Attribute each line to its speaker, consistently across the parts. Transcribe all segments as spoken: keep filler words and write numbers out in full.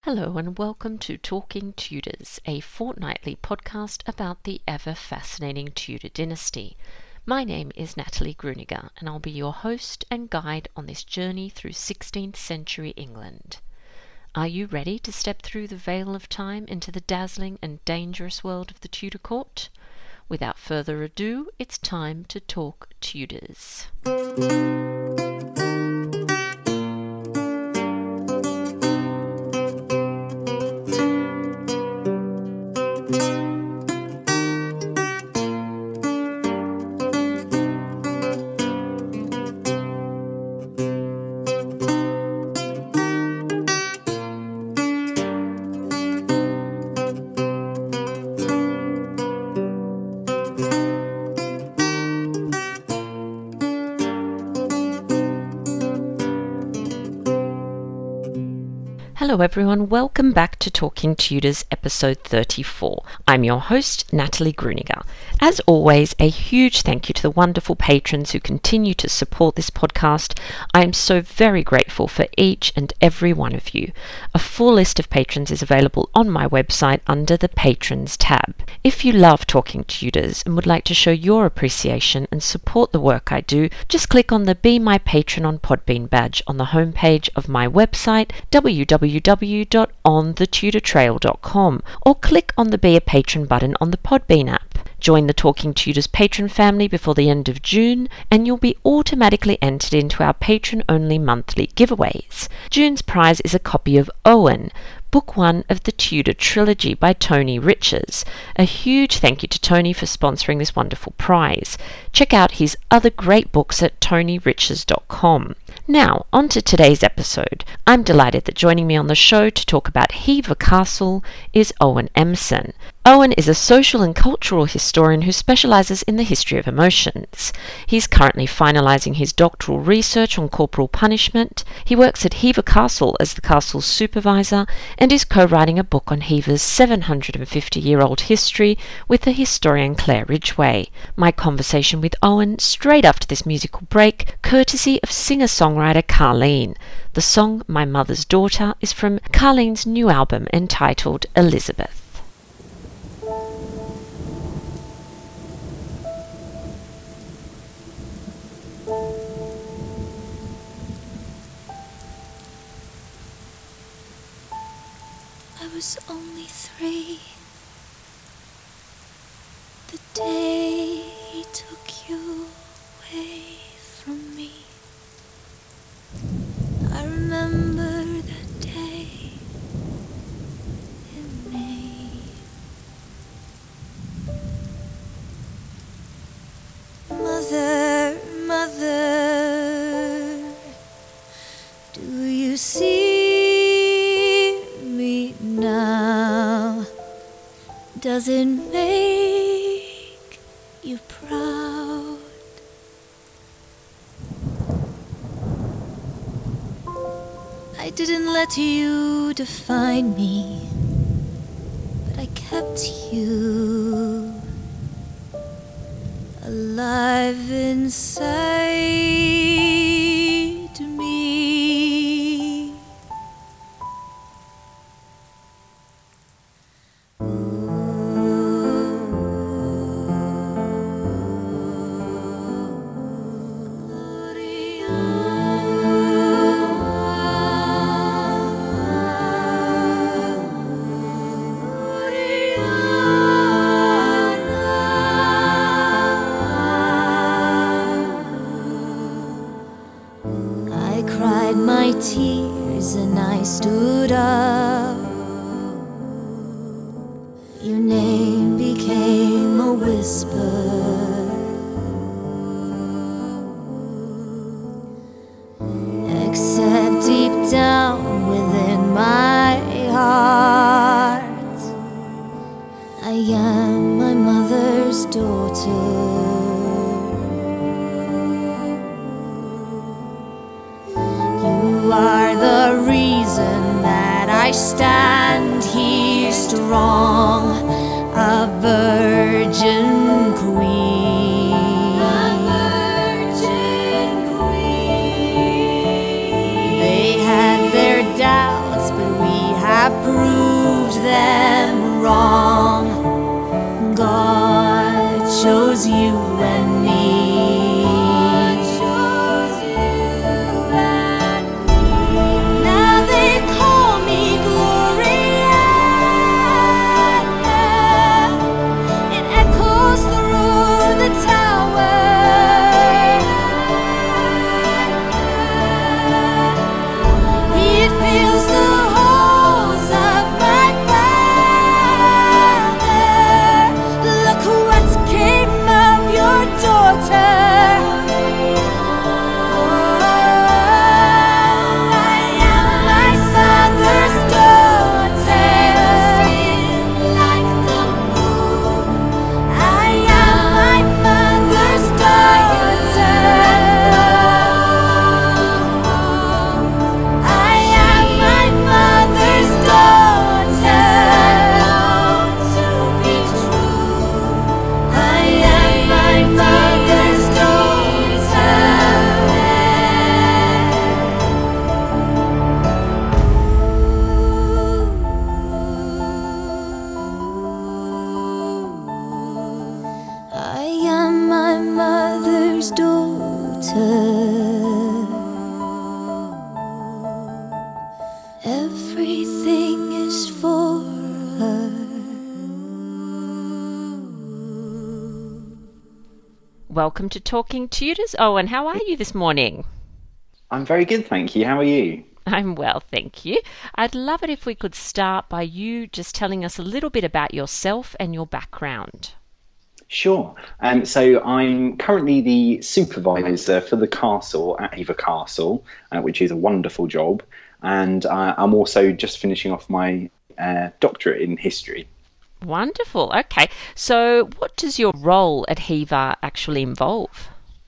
Speaker 1: Hello and welcome to Talking Tudors, a fortnightly podcast about the ever-fascinating Tudor dynasty. My name is Natalie Gruniger and I'll be your host and guide on this journey through sixteenth century England. Are you ready to step through the veil of time into the dazzling and dangerous world of the Tudor court? Without further ado, it's time to talk Tudors. Hello everyone, welcome back to Talking Tudors episode thirty-four. I'm your host, Natalie Gruniger. As always, a huge thank you to the wonderful patrons who continue to support this podcast. I am so very grateful for each and every one of you. A full list of patrons is available on my website under the Patrons tab. If you love Talking Tudors and would like to show your appreciation and support the work I do, just click on the Be My Patron on Podbean badge on the homepage of my website, w w w dot on the tudor trail dot com, or click on the Be a Patron button on the Podbean app. Join the Talking Tudors patron family before the end of June and you'll be automatically entered into our patron-only monthly giveaways. June's prize is a copy of Owen, Book One of the Tudor Trilogy by Tony Riches. A huge thank you to Tony for sponsoring this wonderful prize. Check out his other great books at tony riches dot com. Now, on to today's episode. I'm delighted that joining me on the show to talk about Hever Castle is Owen Emson. Owen is a social and cultural historian who specialises in the history of emotions. He's currently finalising his doctoral research on corporal punishment. He works at Hever Castle as the castle's supervisor and is co-writing a book on Hever's seven hundred fifty year old history with the historian Claire Ridgway. My conversation with Owen straight after this musical break, courtesy of singer-songwriter Carleen. The song My Mother's Daughter is from Carleen's new album entitled Elizabeth.
Speaker 2: I was only three the day he took you away from me. I remember that day in May. Mother, mother, do you see me now? Does it make you proud? I didn't let you define me, but I kept you alive inside me. My tears and I stood up. Your name became a whisper. Except deep down within my heart, I am my mother's daughter. You are the reason that I stand here strong, a virgin queen. A virgin queen. They had their doubts, but we have proved them wrong. God chose you and me. Now they call me Gloriana. It echoes through the tower. It fills the halls of my Father. Look what came of your daughter. I am my Father's daughter. Like the moon. I am my Father's daughter. I am my mother's daughter. To be true. I am my mother's daughter. I am my mother's daughter. Everything is for her.
Speaker 1: Welcome to Talking Tudors. Owen, how are you this morning?
Speaker 3: I'm very good, thank you. How are you?
Speaker 1: I'm well, thank you. I'd love it if we could start by you just telling us a little bit about yourself and your background.
Speaker 3: Sure. Um, so I'm currently the supervisor for the castle at Hever Castle, uh, which is a wonderful job. And uh, I'm also just finishing off my uh, doctorate in history.
Speaker 1: Wonderful. Okay. So what does your role at Hever actually involve?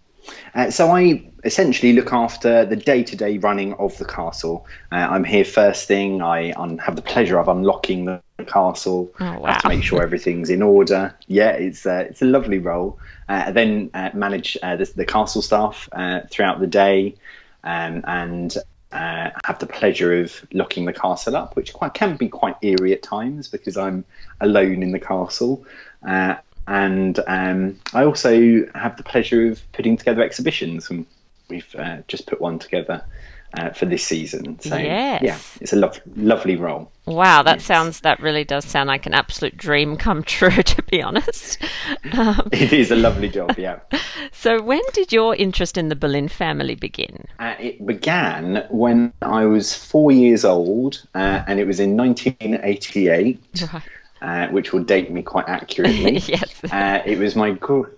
Speaker 3: Uh, so I essentially look after the day-to-day running of the castle. Uh, I'm here first thing. I un- have the pleasure of unlocking the castle.
Speaker 1: Oh, wow.
Speaker 3: Have to make sure everything's in order. Yeah, it's uh, it's a lovely role. Uh, I then uh, manage uh, the, the castle staff uh, throughout the day, um, and uh, have the pleasure of locking the castle up, which quite can be quite eerie at times because I'm alone in the castle. Uh, And um, I also have the pleasure of putting together exhibitions, and we've uh, just put one together uh, for this season. So
Speaker 1: Yes.
Speaker 3: yeah, it's a lo- lovely role.
Speaker 1: Wow, that
Speaker 3: Yes.
Speaker 1: sounds, that really does sound like an absolute dream come true, to be honest. Um,
Speaker 3: It is a lovely job, yeah.
Speaker 1: so when did your interest in the Boleyn family begin?
Speaker 3: Uh, it began when I was four years old, uh, and it was in nineteen eighty-eight.
Speaker 1: Right.
Speaker 3: Uh, which will date me quite accurately.
Speaker 1: Yes.
Speaker 3: Uh, it was my gr-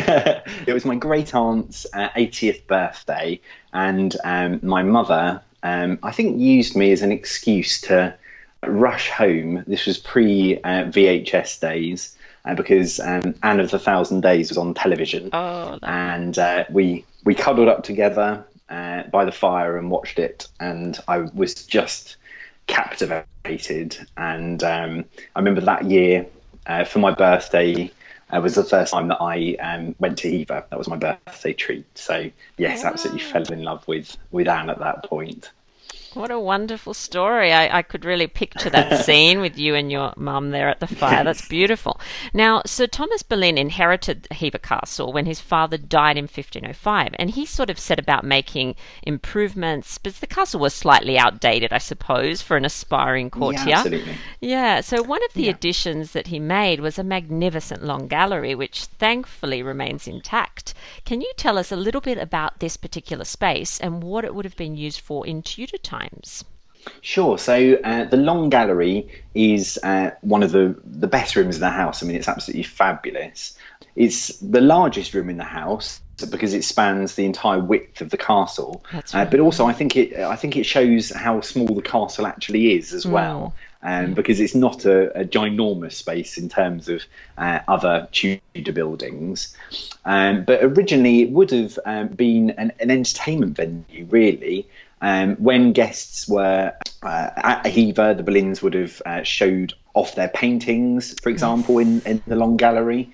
Speaker 3: it was my great aunt's uh, eightieth birthday, and um, my mother, um, I think, used me as an excuse to rush home. This was pre uh, V H S days, uh, because um, Anne of the Thousand Days was on television,
Speaker 1: Oh, that-
Speaker 3: and uh, we we cuddled up together uh, by the fire and watched it, and I was just captivated. And um, I remember that year uh, for my birthday uh, was the first time that I um, went to Hever. That was my birthday treat. So yes,
Speaker 1: Wow.
Speaker 3: absolutely fell in love with with Anne at that point.
Speaker 1: What a wonderful story. I, I could really picture that scene with you and your mum there at the fire. That's beautiful. Now, Sir Thomas Boleyn inherited Hever Castle when his father died in fifteen oh five, and he sort of set about making improvements, but the castle was slightly outdated, I suppose, for an aspiring courtier.
Speaker 3: Yeah, absolutely.
Speaker 1: Yeah, so one of the
Speaker 3: Yeah.
Speaker 1: additions that he made was a magnificent long gallery, which thankfully remains intact. Can you tell us a little bit about this particular space and what it would have been used for in Tudor times?
Speaker 3: Sure. So uh, the Long Gallery is uh, one of the, the best rooms in the house. I mean, it's absolutely fabulous. It's the largest room in the house because it spans the entire width of the castle.
Speaker 1: That's
Speaker 3: Uh,
Speaker 1: right.
Speaker 3: but also, I think it I think it shows how small the castle actually is as well. Um, because it's not a, a ginormous space in terms of uh, other Tudor buildings. Um, but originally it would have um, been an, an entertainment venue, really. Um, when guests were uh, at Hever, the Boleyns would have uh, showed off their paintings, for example, in, in the Long Gallery.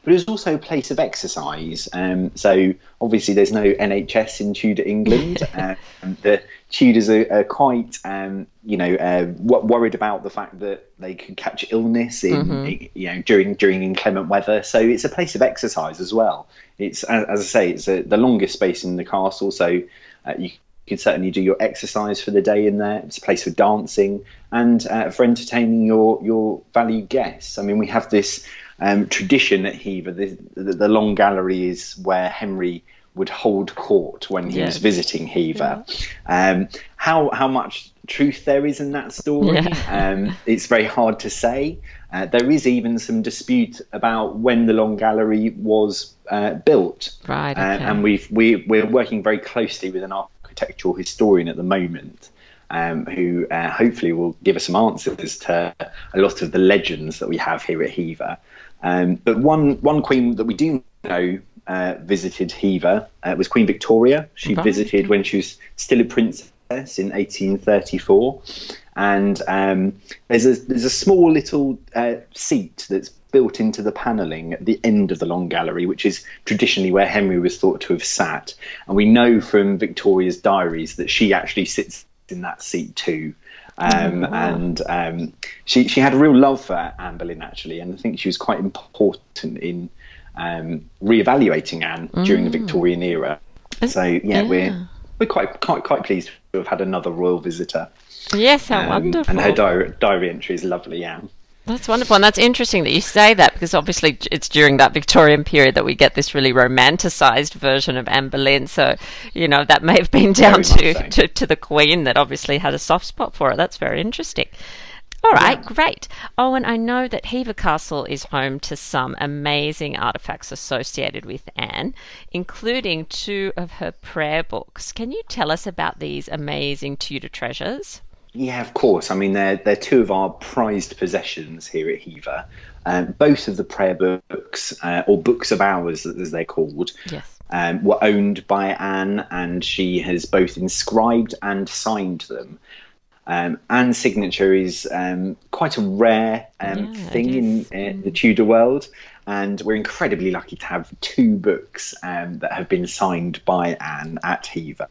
Speaker 3: but it was also a place of exercise. Um, so obviously there's no N H S in Tudor England. um, the Tudors are, are quite, um, you know, uh, w- worried about the fact that they could catch illness in, mm-hmm. you know, during during inclement weather. So it's a place of exercise as well. It's, as, as I say, it's a, the longest space in the castle. So uh, you could certainly do your exercise for the day in there. It's a place for dancing and uh, for entertaining your your valued guests. I mean, we have this um, tradition at Hever. The, the, the Long Gallery is where Henry would hold court when he yes. was visiting Hever. Yeah. Um, how how much truth there is in that story, yeah. um, it's very hard to say. Uh, there is even some dispute about when the Long Gallery was uh, built.
Speaker 1: Right. Okay.
Speaker 3: Uh, and we've we we're working very closely with an architectural historian at the moment, um, who uh, hopefully will give us some answers to a lot of the legends that we have here at Hever. Um, but one one queen that we do know uh, visited Hever uh, was Queen Victoria. She right. visited when she was still a princess in eighteen thirty-four, and um, there's a there's a small little uh, seat that's built into the panelling at the end of the Long Gallery, which is traditionally where Henry was thought to have sat. And we know from Victoria's diaries that she actually sits in that seat too. Um, oh, wow. And um, she she had a real love for Anne Boleyn, actually, and I think she was quite important in um, re-evaluating Anne mm. during the Victorian era. So yeah, yeah, we're we're quite quite quite pleased to have had another royal visitor.
Speaker 1: Yes, how um, wonderful!
Speaker 3: And her diary, diary entry is lovely, Anne.
Speaker 1: That's wonderful, and that's interesting that you say that, because obviously it's during that Victorian period that we get this really romanticised version of Anne Boleyn. So, you know, that may have been down to, so. to, to the Queen that obviously had a soft spot for it. That's very interesting. All right, yeah. Great. Oh, and I know that Hever Castle is home to some amazing artefacts associated with Anne, including two of her prayer books. Can you tell us about these amazing Tudor treasures?
Speaker 3: Yeah, of course. I mean, they're, they're two of our prized possessions here at Hever. Um, both of the prayer books, uh, or books of hours as they're called,
Speaker 1: yes.
Speaker 3: um, were owned by Anne, and she has both inscribed and signed them. Um, Anne's signature is um, quite a rare um, yeah, thing in uh, the Tudor world, and we're incredibly lucky to have two books um, that have been signed by Anne at Hever.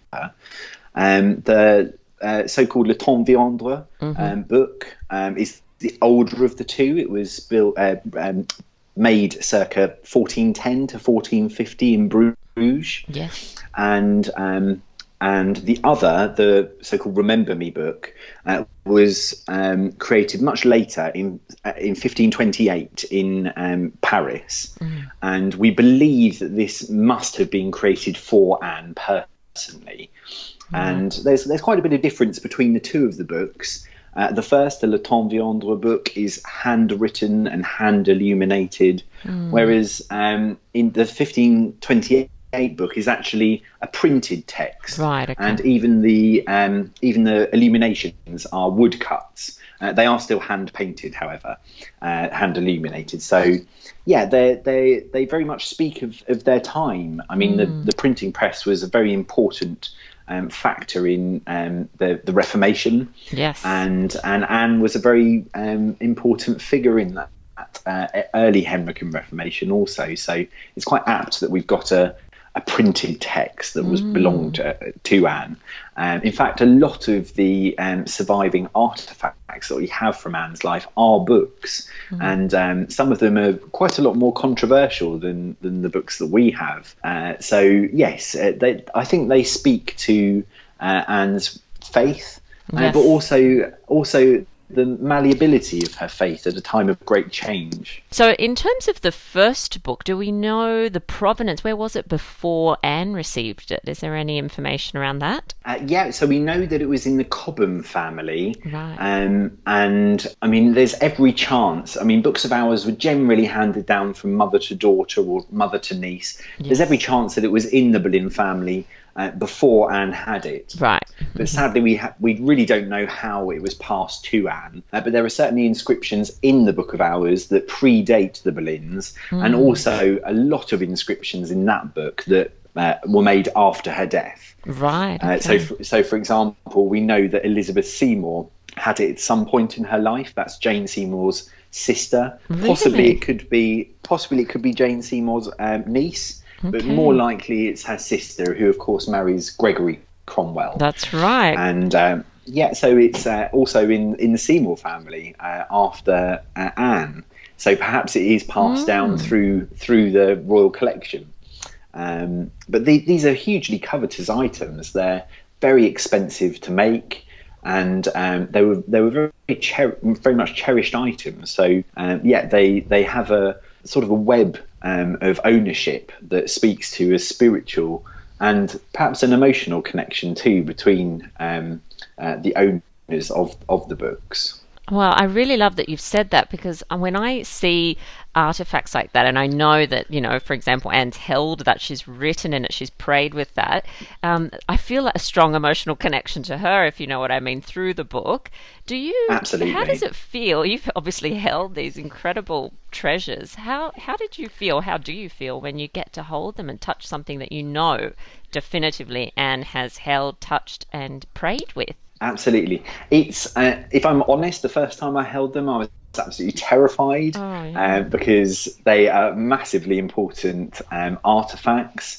Speaker 3: Um, the Uh, so-called Le Temps Viendre mm-hmm. um, book um, is the older of the two. It was built, uh, um, made circa fourteen ten to fourteen fifty in Bruges.
Speaker 1: Yes.
Speaker 3: And um, and the other, the so-called Remember Me book, uh, was um, created much later in uh, in fifteen twenty-eight in um, Paris. Mm. And we believe that this must have been created for Anne personally. And there's there's quite a bit of difference between the two of the books. Uh, the first, the Le Temps Viendre book, is handwritten and hand illuminated, mm. whereas um, in the fifteen twenty-eight book is actually a printed text,
Speaker 1: right? Okay.
Speaker 3: And even the um, even the illuminations are woodcuts. Uh, they are still hand painted, however, uh, hand illuminated. So, yeah, they they they very much speak of, of their time. I mean, mm. the the printing press was a very important Um, factor in um, the, the Reformation.
Speaker 1: Yes.
Speaker 3: And and Anne was a very um, important figure in that uh, early Henrican Reformation also. So it's quite apt that we've got a, a printed text that was mm. belonged to, to Anne. Um, in fact, a lot of the um, surviving artefacts that we have from Anne's life are books. Mm. And um, some of them are quite a lot more controversial than, than the books that we have. Uh, so, yes, uh, they, I think they speak to uh, Anne's faith, uh, yes. but also also the malleability of her faith at a time of great change.
Speaker 1: So in terms of the first book, do we know the provenance? Where was it before Anne received it? Is there any information around that?
Speaker 3: Uh, yeah, so we know that it was in the Cobham family.
Speaker 1: Right.
Speaker 3: Um, and, I mean, there's every chance. I mean, books of hours were generally handed down from mother to daughter or mother to niece. Yes. There's every chance that it was in the Boleyn family Uh, before Anne had it.
Speaker 1: Right.
Speaker 3: But sadly, we ha- we really don't know how it was passed to Anne. Uh, but there are certainly inscriptions in the Book of Hours that predate the Boleyns, mm. and also a lot of inscriptions in that book that uh, were made after her death.
Speaker 1: Right. Okay.
Speaker 3: Uh, so, for, so, for example, we know that Elizabeth Seymour had it at some point in her life. That's Jane Seymour's sister.
Speaker 1: Really?
Speaker 3: Possibly it could be possibly it could be Jane Seymour's um, niece,
Speaker 1: Okay.
Speaker 3: but more likely it's her sister, who of course marries Gregory Cromwell.
Speaker 1: That's right.
Speaker 3: And um, yeah, so it's uh, also in in the Seymour family uh, after uh, Anne. So perhaps it is passed
Speaker 1: Mm.
Speaker 3: down through through the royal collection. Um, but the, these are hugely covetous items. They're very expensive to make, and um, they were they were very cher- very much cherished items. So um, yeah, they they have a sort of a web um, of ownership that speaks to a spiritual and perhaps an emotional connection too between um, uh, the owners of of the books.
Speaker 1: Well, I really love that you've said that, because when I see artifacts like that, and I know that, you know, for example, Anne's held that, she's written in it, she's prayed with that, um, I feel a strong emotional connection to her, if you know what I mean, through the book. Do you?
Speaker 3: Absolutely.
Speaker 1: How does it feel? You've obviously held these incredible treasures. How how did you feel? How do you feel when you get to hold them and touch something that you know definitively Anne has held, touched, and prayed with?
Speaker 3: Absolutely. It's uh, if I'm honest, the first time I held them, I was absolutely terrified,
Speaker 1: Oh, yeah.
Speaker 3: um, because they are massively important um, artifacts.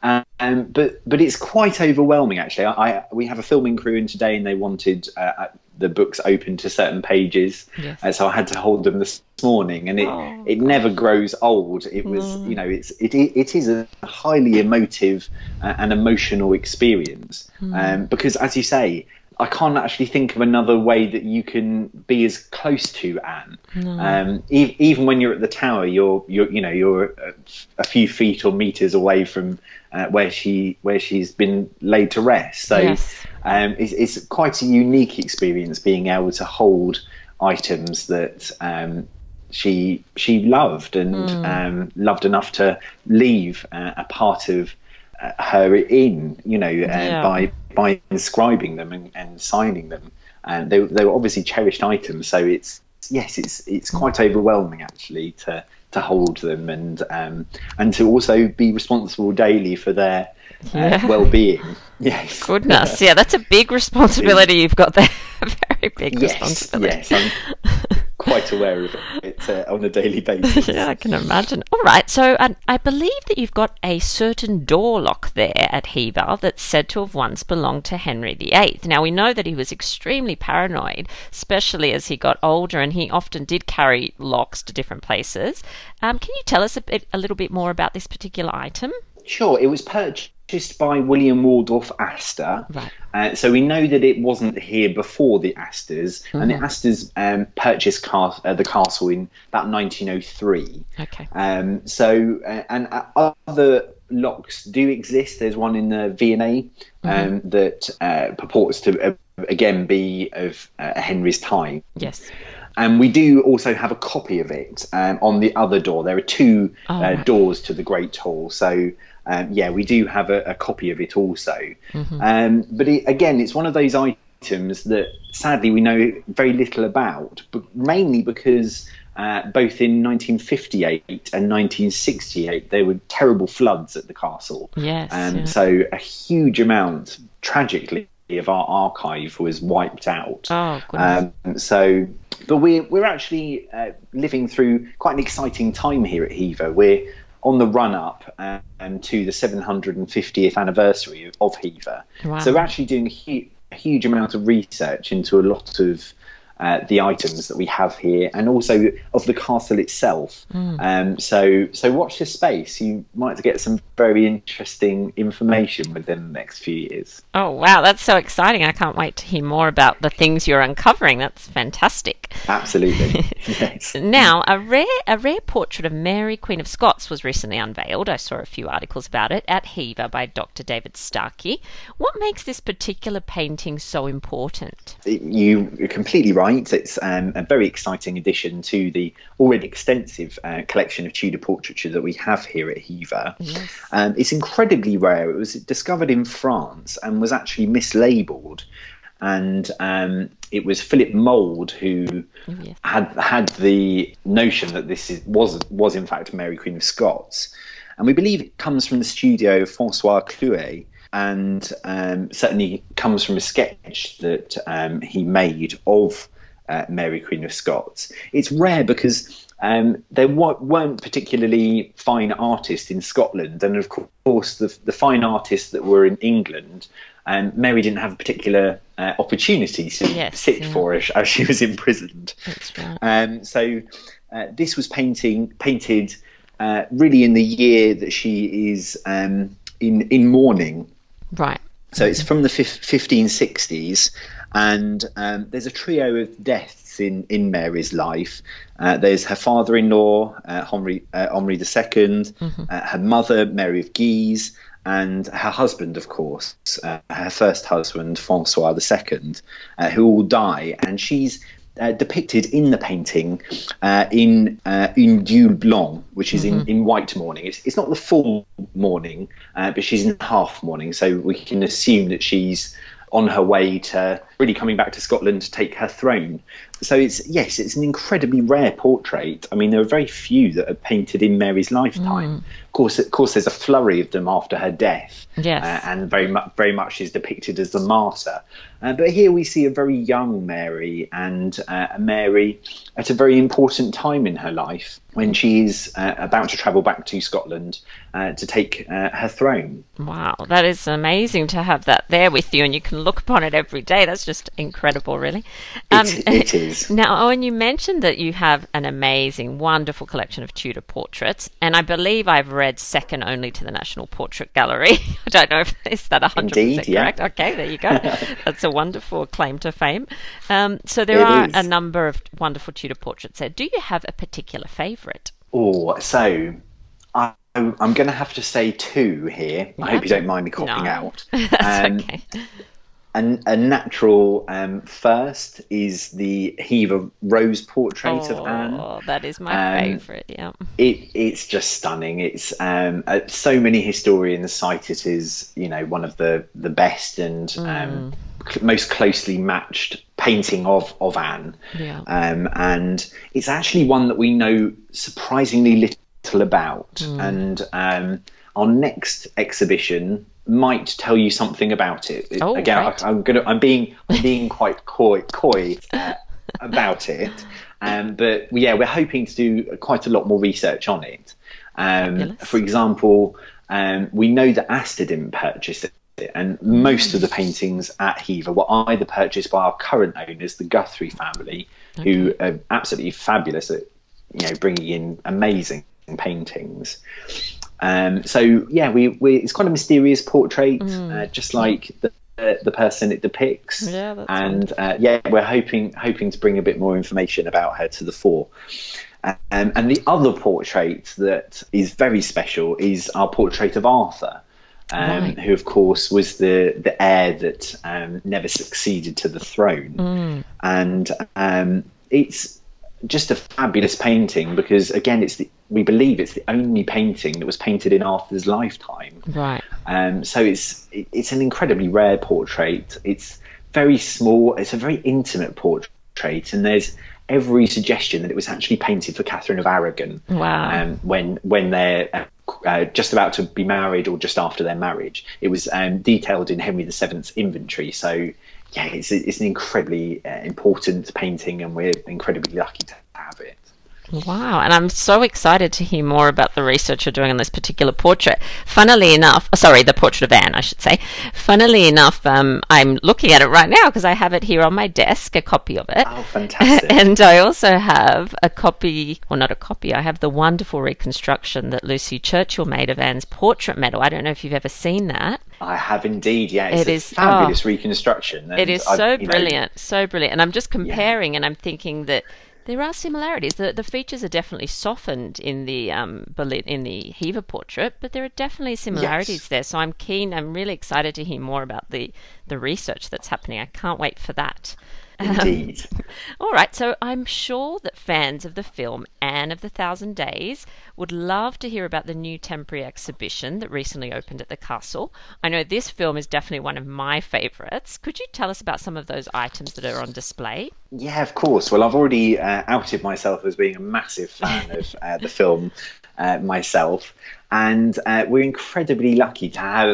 Speaker 3: Um, but but it's quite overwhelming, actually. I, I we have a filming crew in today, and they wanted uh, the books open to certain pages,
Speaker 1: Yes.
Speaker 3: uh, so I had to hold them this morning, and it
Speaker 1: Oh,
Speaker 3: it never grows old. It was
Speaker 1: No.
Speaker 3: you know it's it it is a highly emotive uh, and emotional experience, um, because as you say, I can't actually think of another way that you can be as close to Anne. Um, e- even when you're at the tower, you're you're you know you're a, a few feet or meters away from uh, where she where she's been laid to rest. So
Speaker 1: Yes.
Speaker 3: um, it's, it's quite a unique experience being able to hold items that um, she she loved and um, loved enough to leave uh, a part of uh, her in, you know, uh,
Speaker 1: Yeah.
Speaker 3: by by inscribing them and, and signing them. And they they were obviously cherished items, so it's yes, it's it's quite overwhelming actually to to hold them and um, and to also be responsible daily for their uh,
Speaker 1: Yeah.
Speaker 3: well-being. Yes.
Speaker 1: Goodness, yeah, that's a big responsibility you've got there. A very big
Speaker 3: Yes,
Speaker 1: responsibility.
Speaker 3: yes, I'm quite aware of it uh, on a daily basis.
Speaker 1: Yeah, I can imagine. All right, so I, I believe that you've got a certain door lock there at Hever that's said to have once belonged to Henry the Eighth. Now, we know that he was extremely paranoid, especially as he got older, and he often did carry locks to different places. Um, can you tell us a, bit, a little bit more about this particular item?
Speaker 3: Sure, it was purchased by William Waldorf Astor.
Speaker 1: Right.
Speaker 3: Uh, so we know that it wasn't here before the Astors, and the Astors um, purchased cas- uh, the castle in about nineteen oh three.
Speaker 1: Okay.
Speaker 3: Um, so, uh, and uh, other locks do exist. There's one in the V and A um, that uh, purports to uh, again be of uh, Henry's time.
Speaker 1: Yes.
Speaker 3: And we do also have a copy of it um, on the other door. There are two
Speaker 1: Oh,
Speaker 3: uh,
Speaker 1: right.
Speaker 3: doors to the Great Hall. So, um, yeah, we do have a, a copy of it also.
Speaker 1: Mm-hmm.
Speaker 3: Um, but it, again, it's one of those items that sadly we know very little about, but mainly because uh, both in nineteen fifty-eight and nineteen sixty-eight, there were terrible floods at the castle.
Speaker 1: Yes.
Speaker 3: Um,
Speaker 1: yeah.
Speaker 3: So a huge amount, tragically, of our archive was wiped out.
Speaker 1: Oh, goodness.
Speaker 3: Um, so, but we're we're actually uh, living through quite an exciting time here at Hever. We're on the run up um, to the seven hundred fiftieth anniversary of, of Hever.
Speaker 1: Wow.
Speaker 3: So we're actually doing a, hu- a huge amount of research into a lot of uh, the items that we have here, and also of the castle itself.
Speaker 1: Mm.
Speaker 3: Um, so so watch this space. You might get some very interesting information within the next few years.
Speaker 1: Oh, wow, that's so exciting. I can't wait to hear more about the things you're uncovering. That's fantastic.
Speaker 3: Absolutely. Yes.
Speaker 1: Now, a rare a rare portrait of Mary, Queen of Scots, was recently unveiled. I saw a few articles about it at Hever by Doctor David Starkey. What makes this particular painting so important?
Speaker 3: You- You're completely right. It's um, a very exciting addition to the already extensive uh, collection of Tudor portraiture that we have here at Hever.
Speaker 1: Yes.
Speaker 3: Um, it's incredibly rare. It was discovered in France and was actually mislabeled. And um, it was Philip Mould who
Speaker 1: Oh, yes.
Speaker 3: had had the notion that this is, was was in fact Mary Queen of Scots, and we believe it comes from the studio of Francois Clouet, and um, certainly comes from a sketch that um, he made of uh, Mary, Queen of Scots. It's rare because um, there wa- weren't particularly fine artists in Scotland, and of course the, the fine artists that were in England, um, Mary didn't have a particular uh, opportunity to
Speaker 1: Yes,
Speaker 3: sit
Speaker 1: yeah.
Speaker 3: for as, as she was imprisoned.
Speaker 1: That's right.
Speaker 3: Um, so uh, this was painting painted uh, really in the year that she is um, in in mourning.
Speaker 1: Right.
Speaker 3: So it's from the fif- fifteen sixties, and um, there's a trio of deaths in, in Mary's life. Uh, there's her father-in-law, uh, Henry, uh, Henri the Second,
Speaker 1: Mm-hmm.
Speaker 3: uh, her mother, Mary of Guise, and her husband, of course, uh, her first husband, Francois the Second, uh, who all die. And she's uh, depicted in the painting uh, in uh, une dule blanc, which is
Speaker 1: Mm-hmm.
Speaker 3: in, in white mourning. It's, it's not the full mourning, uh, but she's in half mourning. So we can assume that she's on her way to really coming back to Scotland to take her throne. So it's, yes, it's an incredibly rare portrait. I mean, there are very few that are painted in Mary's lifetime. Of course, of course, there's a flurry of them after her death.
Speaker 1: Yes.
Speaker 3: Uh, and very much, very much is depicted as the martyr. Uh, but here we see a very young Mary, and uh, a Mary at a very important time in her life when she's uh, about to travel back to Scotland uh, to take uh, her throne.
Speaker 1: Wow, that is amazing to have that there with you, and you can look upon it every day. That's just incredible, really.
Speaker 3: It, it is.
Speaker 1: Now, Owen, you mentioned that you have an amazing, wonderful collection of Tudor portraits, and I believe I've read second only to the National Portrait Gallery. I don't know if is that one hundred percent
Speaker 3: Indeed, yeah.
Speaker 1: correct. Okay, there you go. That's a wonderful claim to fame. Um, so there
Speaker 3: It
Speaker 1: are
Speaker 3: is.
Speaker 1: a number of wonderful Tudor portraits there. Do you have a particular favourite?
Speaker 3: Oh, so I, I'm going to have to say two here. I hope you don't mind me copying
Speaker 1: No.
Speaker 3: out.
Speaker 1: That's
Speaker 3: Um,
Speaker 1: okay.
Speaker 3: And a natural um, first is the Hever Rose portrait of Anne.
Speaker 1: Oh, that is my
Speaker 3: Um,
Speaker 1: favourite, yeah.
Speaker 3: It, it's just stunning. It's um, uh, so many historians cite it as, you know, one of the, the best and um, cl- most closely matched painting of, of Anne.
Speaker 1: Yeah.
Speaker 3: Um, and it's actually one that we know surprisingly little about. And um, our next exhibition might tell you something about it.
Speaker 1: Oh,
Speaker 3: Again,
Speaker 1: right.
Speaker 3: I, I'm gonna, I'm being, I'm being quite coy, coy uh, about it. Um, but yeah, we're hoping to do quite a lot more research on it. Um,
Speaker 1: Fabulous.
Speaker 3: for example, um, we know that Astor didn't purchase it, and most of the paintings at Hever were either purchased by our current owners, the Guthrie family, who are absolutely fabulous at, you know, bringing in amazing paintings. Um, so yeah, we, we it's quite a mysterious portrait, uh, just like the the, the person it depicts.
Speaker 1: Yeah, that's
Speaker 3: and uh, yeah, we're hoping hoping to bring a bit more information about her to the fore. Um, and the other portrait that is very special is our portrait of Arthur, um,
Speaker 1: Right.
Speaker 3: who of course was the the heir that um, never succeeded to the throne. And um, it's just a fabulous painting because, again, it's the, we believe it's the only painting that was painted in Arthur's lifetime.
Speaker 1: Right.
Speaker 3: Um, so it's it, it's an incredibly rare portrait. It's very small. It's a very intimate portrait, and there's every suggestion that it was actually painted for Catherine of Aragon.
Speaker 1: Wow.
Speaker 3: Um, when when they're uh, uh, just about to be married or just after their marriage, it was um, detailed in Henry the Seventh's inventory. So yeah, it's it's an incredibly uh, important painting, and we're incredibly lucky to have it.
Speaker 1: Wow, and I'm so excited to hear more about the research you're doing on this particular portrait. Funnily enough, sorry, the portrait of Anne, I should say. Funnily enough, um, I'm looking at it right now because I have it here on my desk, a copy of it.
Speaker 3: Oh, fantastic.
Speaker 1: And I also have a copy, well, not a copy, I have the wonderful reconstruction that Lucy Churchill made of Anne's portrait medal. I don't know if you've ever seen that.
Speaker 3: I have indeed, yeah. It's
Speaker 1: It
Speaker 3: a
Speaker 1: is-
Speaker 3: fabulous reconstruction.
Speaker 1: It
Speaker 3: and
Speaker 1: is
Speaker 3: I've-
Speaker 1: so
Speaker 3: you know,
Speaker 1: brilliant, so brilliant. And I'm just comparing, and I'm thinking that there are similarities. The the features are definitely softened in the um Berlin, in the Hever portrait, but there are definitely similarities
Speaker 3: Yes.
Speaker 1: there. So I'm keen. I'm really excited to hear more about the the research that's happening. I can't wait for that.
Speaker 3: Indeed.
Speaker 1: All right, so I'm sure that fans of the film Anne of the Thousand Days would love to hear about the new temporary exhibition that recently opened at the castle. I know this film is definitely one of my favourites. Could you tell us about some of those items that are on display?
Speaker 3: Yeah, of course. Well, I've already uh, outed myself as being a massive fan of uh, the film uh, myself. And uh, we're incredibly lucky to have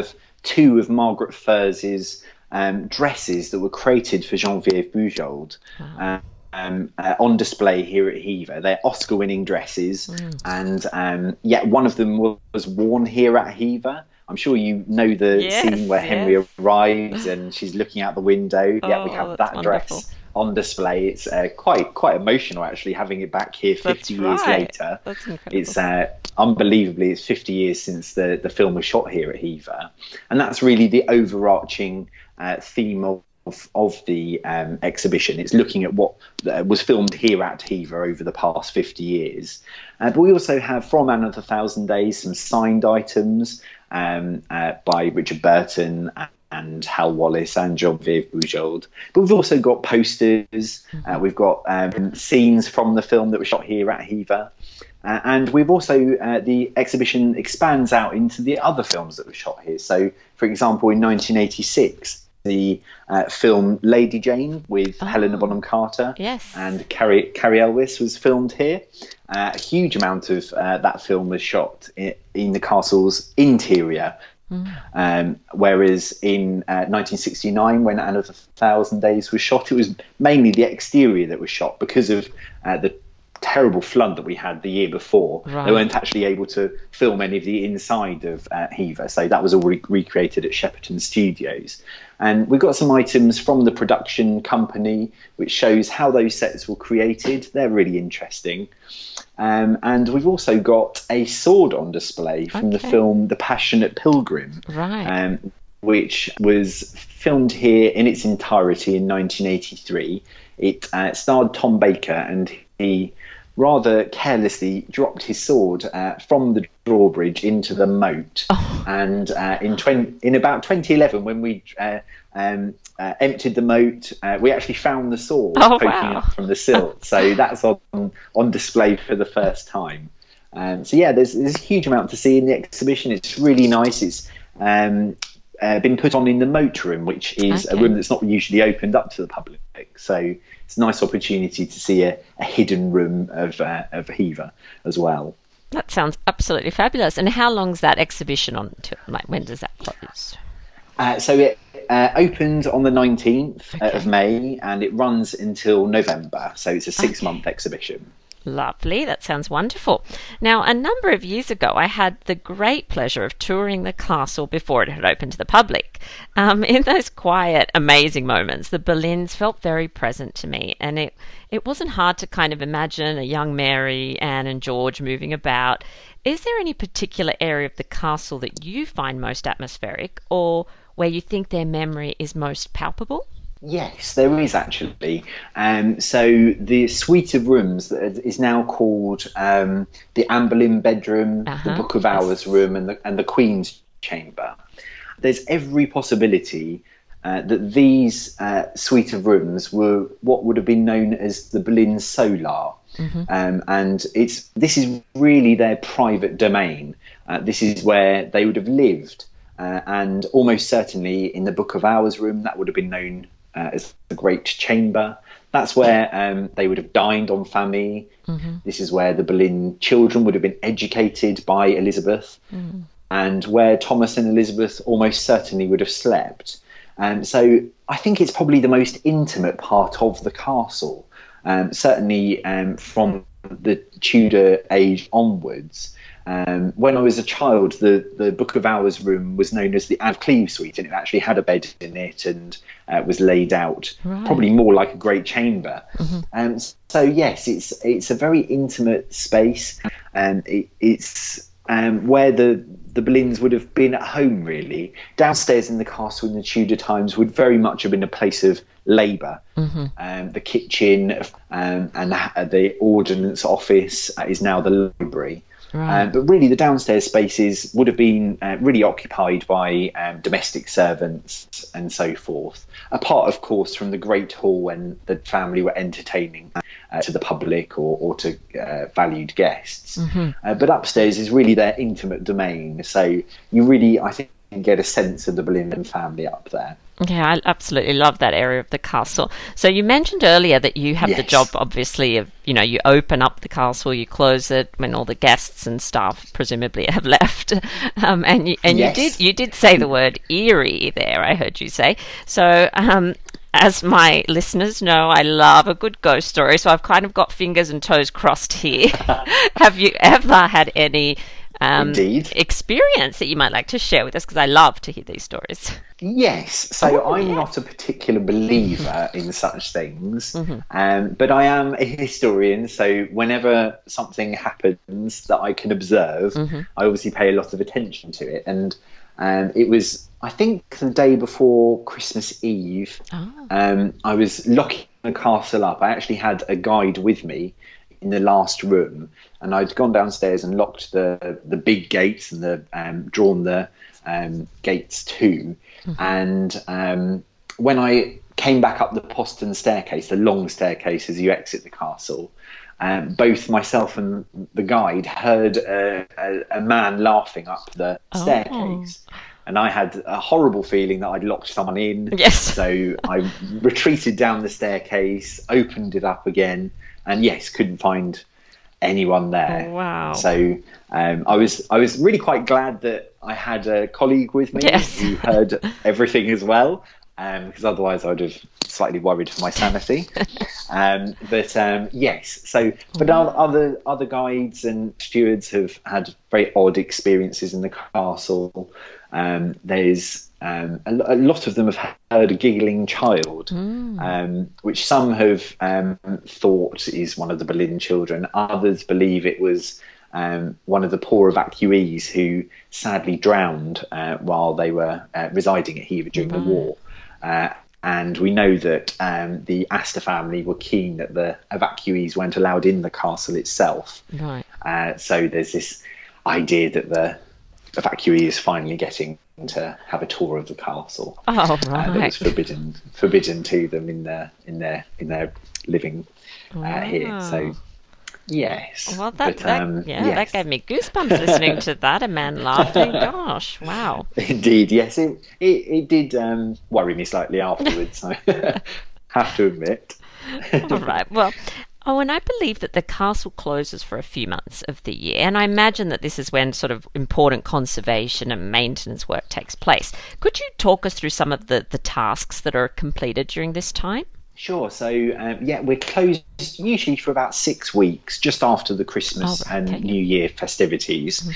Speaker 3: two of Margaret Furs's um, dresses that were created for Geneviève Bujold. Wow. Um, uh, on display here at Hever. They're Oscar-winning dresses, mm. and um, yeah, one of them was, was worn here at Hever. I'm sure you know the
Speaker 1: yes,
Speaker 3: scene where
Speaker 1: yes.
Speaker 3: Henry arrives and she's looking out the window. Oh, yeah, we have that
Speaker 1: wonderful.
Speaker 3: dress on display. It's uh, quite quite emotional actually, having it back here fifty
Speaker 1: That's
Speaker 3: years
Speaker 1: right.
Speaker 3: later.
Speaker 1: That's incredible.
Speaker 3: It's uh, unbelievably, it's fifty years since the, the film was shot here at Hever, and that's really the overarching uh, theme of Of, of the um, exhibition. It's looking at what uh, was filmed here at Hever over the past fifty years. Uh, but we also have from Anne of a Thousand Days some signed items um, uh, by Richard Burton and Hal Wallis and Geneviève Bujold. But we've also got posters. Mm-hmm. Uh, we've got um, scenes from the film that was shot here at Hever. Uh, and we've also, uh, the exhibition expands out into the other films that were shot here. So, for example, in nineteen eighty-six, the uh, film Lady Jane with oh, Helena Bonham Carter
Speaker 1: yes.
Speaker 3: and Carrie, Carrie Elwes was filmed here. Uh, a huge amount of uh, that film was shot in, in the castle's interior. Mm. Um, whereas in uh, nineteen sixty-nine, when Anne of a Thousand Days was shot, it was mainly the exterior that was shot because of uh, the terrible flood that we had the year before. Right. They weren't actually able to film any of the inside of uh, Hever, so that was all re- recreated at Shepperton Studios. And we've got some items from the production company which shows how those sets were created. They're really interesting. Um, and we've also got a sword on display from okay. the film The Passionate Pilgrim,
Speaker 1: right.
Speaker 3: um, which was filmed here in its entirety in nineteen eighty-three. It uh, starred Tom Baker, and he rather carelessly dropped his sword uh, from the drawbridge into the moat. Oh. And uh, in, twenty, in about twenty eleven, when we uh, um, uh, emptied the moat, uh, we actually found the sword
Speaker 1: oh,
Speaker 3: poking
Speaker 1: wow.
Speaker 3: up from the sill. So that's on, on display for the first time. Um, so yeah, there's, there's a huge amount to see in the exhibition. It's really nice. It's um, uh, been put on in the moat room, which is okay. a room that's not usually opened up to the public. So it's a nice opportunity to see a, a hidden room of uh, of Hever as well.
Speaker 1: That sounds absolutely fabulous. And how long's that exhibition on? To, like, when does that close?
Speaker 3: Uh, so it uh, opened on the nineteenth
Speaker 1: okay.
Speaker 3: of May, and it runs until November. So it's a six-month okay. exhibition.
Speaker 1: Lovely. That sounds wonderful. Now, a number of years ago, I had the great pleasure of touring the castle before it had opened to the public. Um, in those quiet, amazing moments, the Boleyns felt very present to me, and it, it wasn't hard to kind of imagine a young Mary, Anne and George moving about. Is there any particular area of the castle that you find most atmospheric, or where you think their memory is most palpable?
Speaker 3: Yes, there is actually. Um, so the suite of rooms that is now called um, the Anne Boleyn bedroom, uh-huh. the Book of Hours room, and the and the Queen's chamber. There's every possibility uh, that these uh, suite of rooms were what would have been known as the Boleyn Solar, mm-hmm. um, and it's this is really their private domain. Uh, this is where they would have lived, uh, and almost certainly in the Book of Hours room that would have been known Uh, as the Great Chamber. That's where um, they would have dined en famille. Mm-hmm. This is where the Boleyn children would have been educated by Elizabeth, mm. and where Thomas and Elizabeth almost certainly would have slept. Um, so I think it's probably the most intimate part of the castle, um, certainly um, from the Tudor age onwards. Um, when I was a child, the, the Book of Hours room was known as the Anne of Cleves suite, and it actually had a bed in it and uh, was laid out right. probably more like a great chamber. Mm-hmm. Um, so yes, it's it's a very intimate space, and it, it's um, where the the Boleyns would have been at home really. Downstairs in the castle in the Tudor times would very much have been a place of labour. Mm-hmm. Um, the kitchen um, and the, the ordnance office is now the library. Right. Um, but really, the downstairs spaces would have been uh, really occupied by um, domestic servants and so forth. Apart, of course, from the Great Hall when the family were entertaining uh, to the public or, or to uh, valued guests. Mm-hmm. Uh, but upstairs is really their intimate domain. So you really, I think, get a sense of the Boleyn family up there.
Speaker 1: Yeah, I absolutely love that area of the castle. So you mentioned earlier that you have the
Speaker 3: Yes.
Speaker 1: job, obviously, of, you know, you open up the castle, you close it when all the guests and staff presumably have left. Um, and you, and
Speaker 3: Yes.
Speaker 1: you did you did say the word eerie there, I heard you say. So um, as my listeners know, I love a good ghost story, so I've kind of got fingers and toes crossed here. Have you ever had any um,
Speaker 3: Indeed.
Speaker 1: experience that you might like to share with us? Because I love to hear these stories.
Speaker 3: Yes, so
Speaker 1: Oh,
Speaker 3: I'm
Speaker 1: yes.
Speaker 3: not a particular believer in such things,
Speaker 1: Mm-hmm.
Speaker 3: um, but I am a historian. So whenever something happens that I can observe,
Speaker 1: Mm-hmm.
Speaker 3: I obviously pay a lot of attention to it. And um, it was, I think, the day before Christmas Eve.
Speaker 1: Oh.
Speaker 3: Um, I was locking the castle up. I actually had a guide with me in the last room, and I'd gone downstairs and locked the the big gates and the um, drawn the um, gates to. And um, when I came back up the postern staircase, the long staircase as you exit the castle, um, both myself and the guide heard a, a, a man laughing up the
Speaker 1: Oh.
Speaker 3: staircase. And I had a horrible feeling that I'd locked someone in.
Speaker 1: Yes.
Speaker 3: So I retreated down the staircase, opened it up again, and yes, couldn't find anyone there.
Speaker 1: Oh, wow.
Speaker 3: So um, I was I was really quite glad that I had a colleague with me
Speaker 1: Yes.
Speaker 3: who heard everything as well, um, because otherwise I'd have slightly worried for my sanity. um, but um, yes, so but
Speaker 1: Wow.
Speaker 3: other other guides and stewards have had very odd experiences in the castle. Um, there's um, a, a lot of them have heard a giggling child,
Speaker 1: Mm.
Speaker 3: um, which some have um, thought is one of the Boleyn children. Others believe it was um, one of the poor evacuees who sadly drowned uh, while they were uh, residing at Hever during
Speaker 1: Right.
Speaker 3: the war. Uh, and we know that um, the Astor family were keen that the evacuees weren't allowed in the castle itself.
Speaker 1: Right.
Speaker 3: Uh, so there's this idea that the evacuee is finally getting to have a tour of the castle.
Speaker 1: Oh,
Speaker 3: Uh, that was
Speaker 1: right.
Speaker 3: forbidden forbidden to them in their in their in their living uh, here. So
Speaker 1: Wow.
Speaker 3: yes.
Speaker 1: Well, that,
Speaker 3: But,
Speaker 1: that
Speaker 3: um,
Speaker 1: yeah,
Speaker 3: yes.
Speaker 1: that gave me goosebumps listening to that. A man laughing. Gosh, wow.
Speaker 3: Indeed, yes. It it, it did um, worry me slightly afterwards. I have to admit.
Speaker 1: All right. Well, oh, and I believe that the castle closes for a few months of the year, and I imagine that this is when sort of important conservation and maintenance work takes place. Could you talk us through some of the, the tasks that are completed during this time?
Speaker 3: Sure. So um, yeah, we're closed usually for about six weeks, just after the Christmas
Speaker 1: Oh, right,
Speaker 3: and
Speaker 1: okay.
Speaker 3: New Year festivities.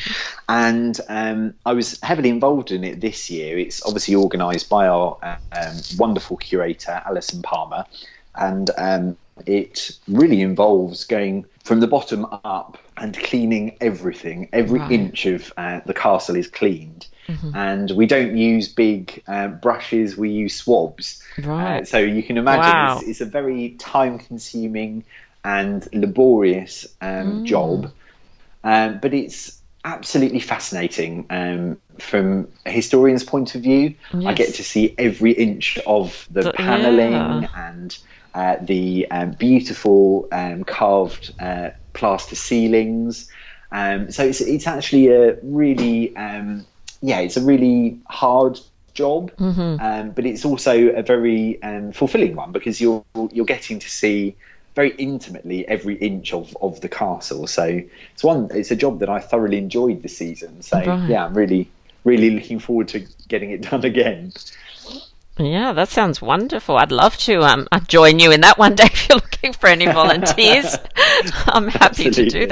Speaker 3: And um, I was heavily involved in it this year. It's obviously organised by our um, wonderful curator, Alison Palmer, and um, it really involves going from the bottom up and cleaning everything. Every
Speaker 1: Right.
Speaker 3: inch of uh, the castle is cleaned. And we don't use big uh, brushes, we use swabs.
Speaker 1: Right.
Speaker 3: Uh, so you can imagine
Speaker 1: Wow.
Speaker 3: it's, it's a very time-consuming and laborious um,
Speaker 1: Mm.
Speaker 3: job, um, but it's absolutely fascinating um, from a historian's point of view. I get
Speaker 1: Yes.
Speaker 3: to see every inch of the,
Speaker 1: The-
Speaker 3: panelling
Speaker 1: yeah.
Speaker 3: and uh, the um, beautiful um, carved uh, plaster ceilings. Um, so it's it's actually a really um, yeah, it's a really hard job,
Speaker 1: Mm-hmm.
Speaker 3: um, but it's also a very um, fulfilling one because you're you're getting to see very intimately every inch of, of the castle. So it's one it's a job that I thoroughly enjoyed this season. So
Speaker 1: Right.
Speaker 3: yeah, I'm really really looking forward to getting it done again.
Speaker 1: Yeah, that sounds wonderful. I'd love to um, I'd join you in that one day if you're looking for any volunteers. I'm happy to do
Speaker 3: Absolutely.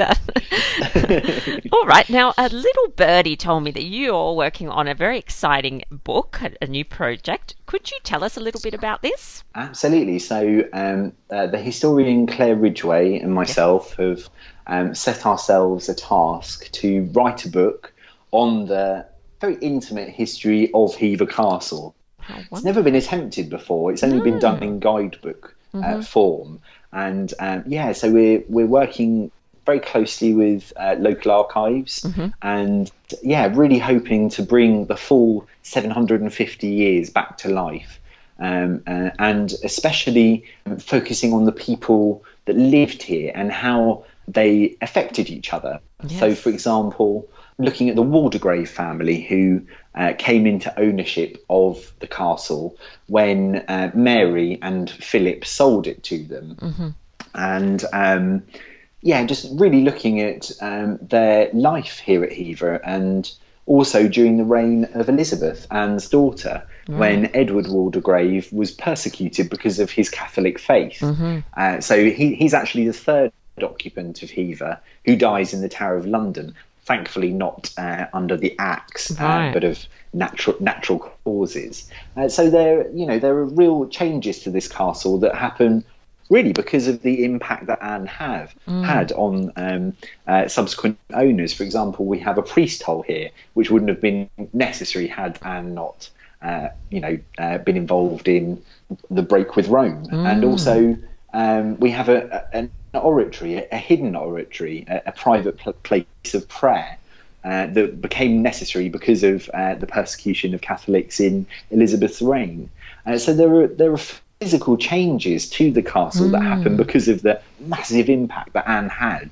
Speaker 1: that. All right. Now, a little birdie told me that you're working on a very exciting book, a, a new project. Could you tell us a little bit about this?
Speaker 3: Absolutely. So um, uh, the historian Claire Ridgway and myself have um, set ourselves a task to write a book on the very intimate history of Hever Castle.
Speaker 1: How
Speaker 3: It's
Speaker 1: wonderful.
Speaker 3: never been attempted before. It's only been done in guidebook uh,
Speaker 1: Mhm.
Speaker 3: form, and um, yeah, so we're we're working very closely with uh, local archives,
Speaker 1: Mhm.
Speaker 3: and yeah, really hoping to bring the full seven hundred fifty years back to life, um, uh, and especially um, focusing on the people that lived here and how they affected each other. So,
Speaker 1: Yes.
Speaker 3: for example, looking at the Waldegrave family, who uh, came into ownership of the castle when uh, Mary and Philip sold it to them. Mm-hmm. And um, yeah, just really looking at um, their life here at Hever, and also during the reign of Elizabeth, Anne's daughter, right. when Edward Waldegrave was persecuted because of his Catholic faith. Mm-hmm. Uh, so he, he's actually the third occupant of Hever who dies in the Tower of London. Thankfully, not uh, under the axe, right. uh, but of natural natural causes. Uh, so there, you know, there are real changes to this castle that happen really because of the impact that Anne have mm. had on um, uh, subsequent owners. For example, we have a priest hole here, which wouldn't have been necessary had Anne not, uh, you know, uh, been involved in the break with Rome. Mm. And also, um, we have a, a, an oratory, a, a hidden oratory, a, a private pl- place of prayer uh, that became necessary because of uh, the persecution of Catholics in Elizabeth's reign. Uh, so there are there are physical changes to the castle mm. that happen because of the massive impact that Anne had,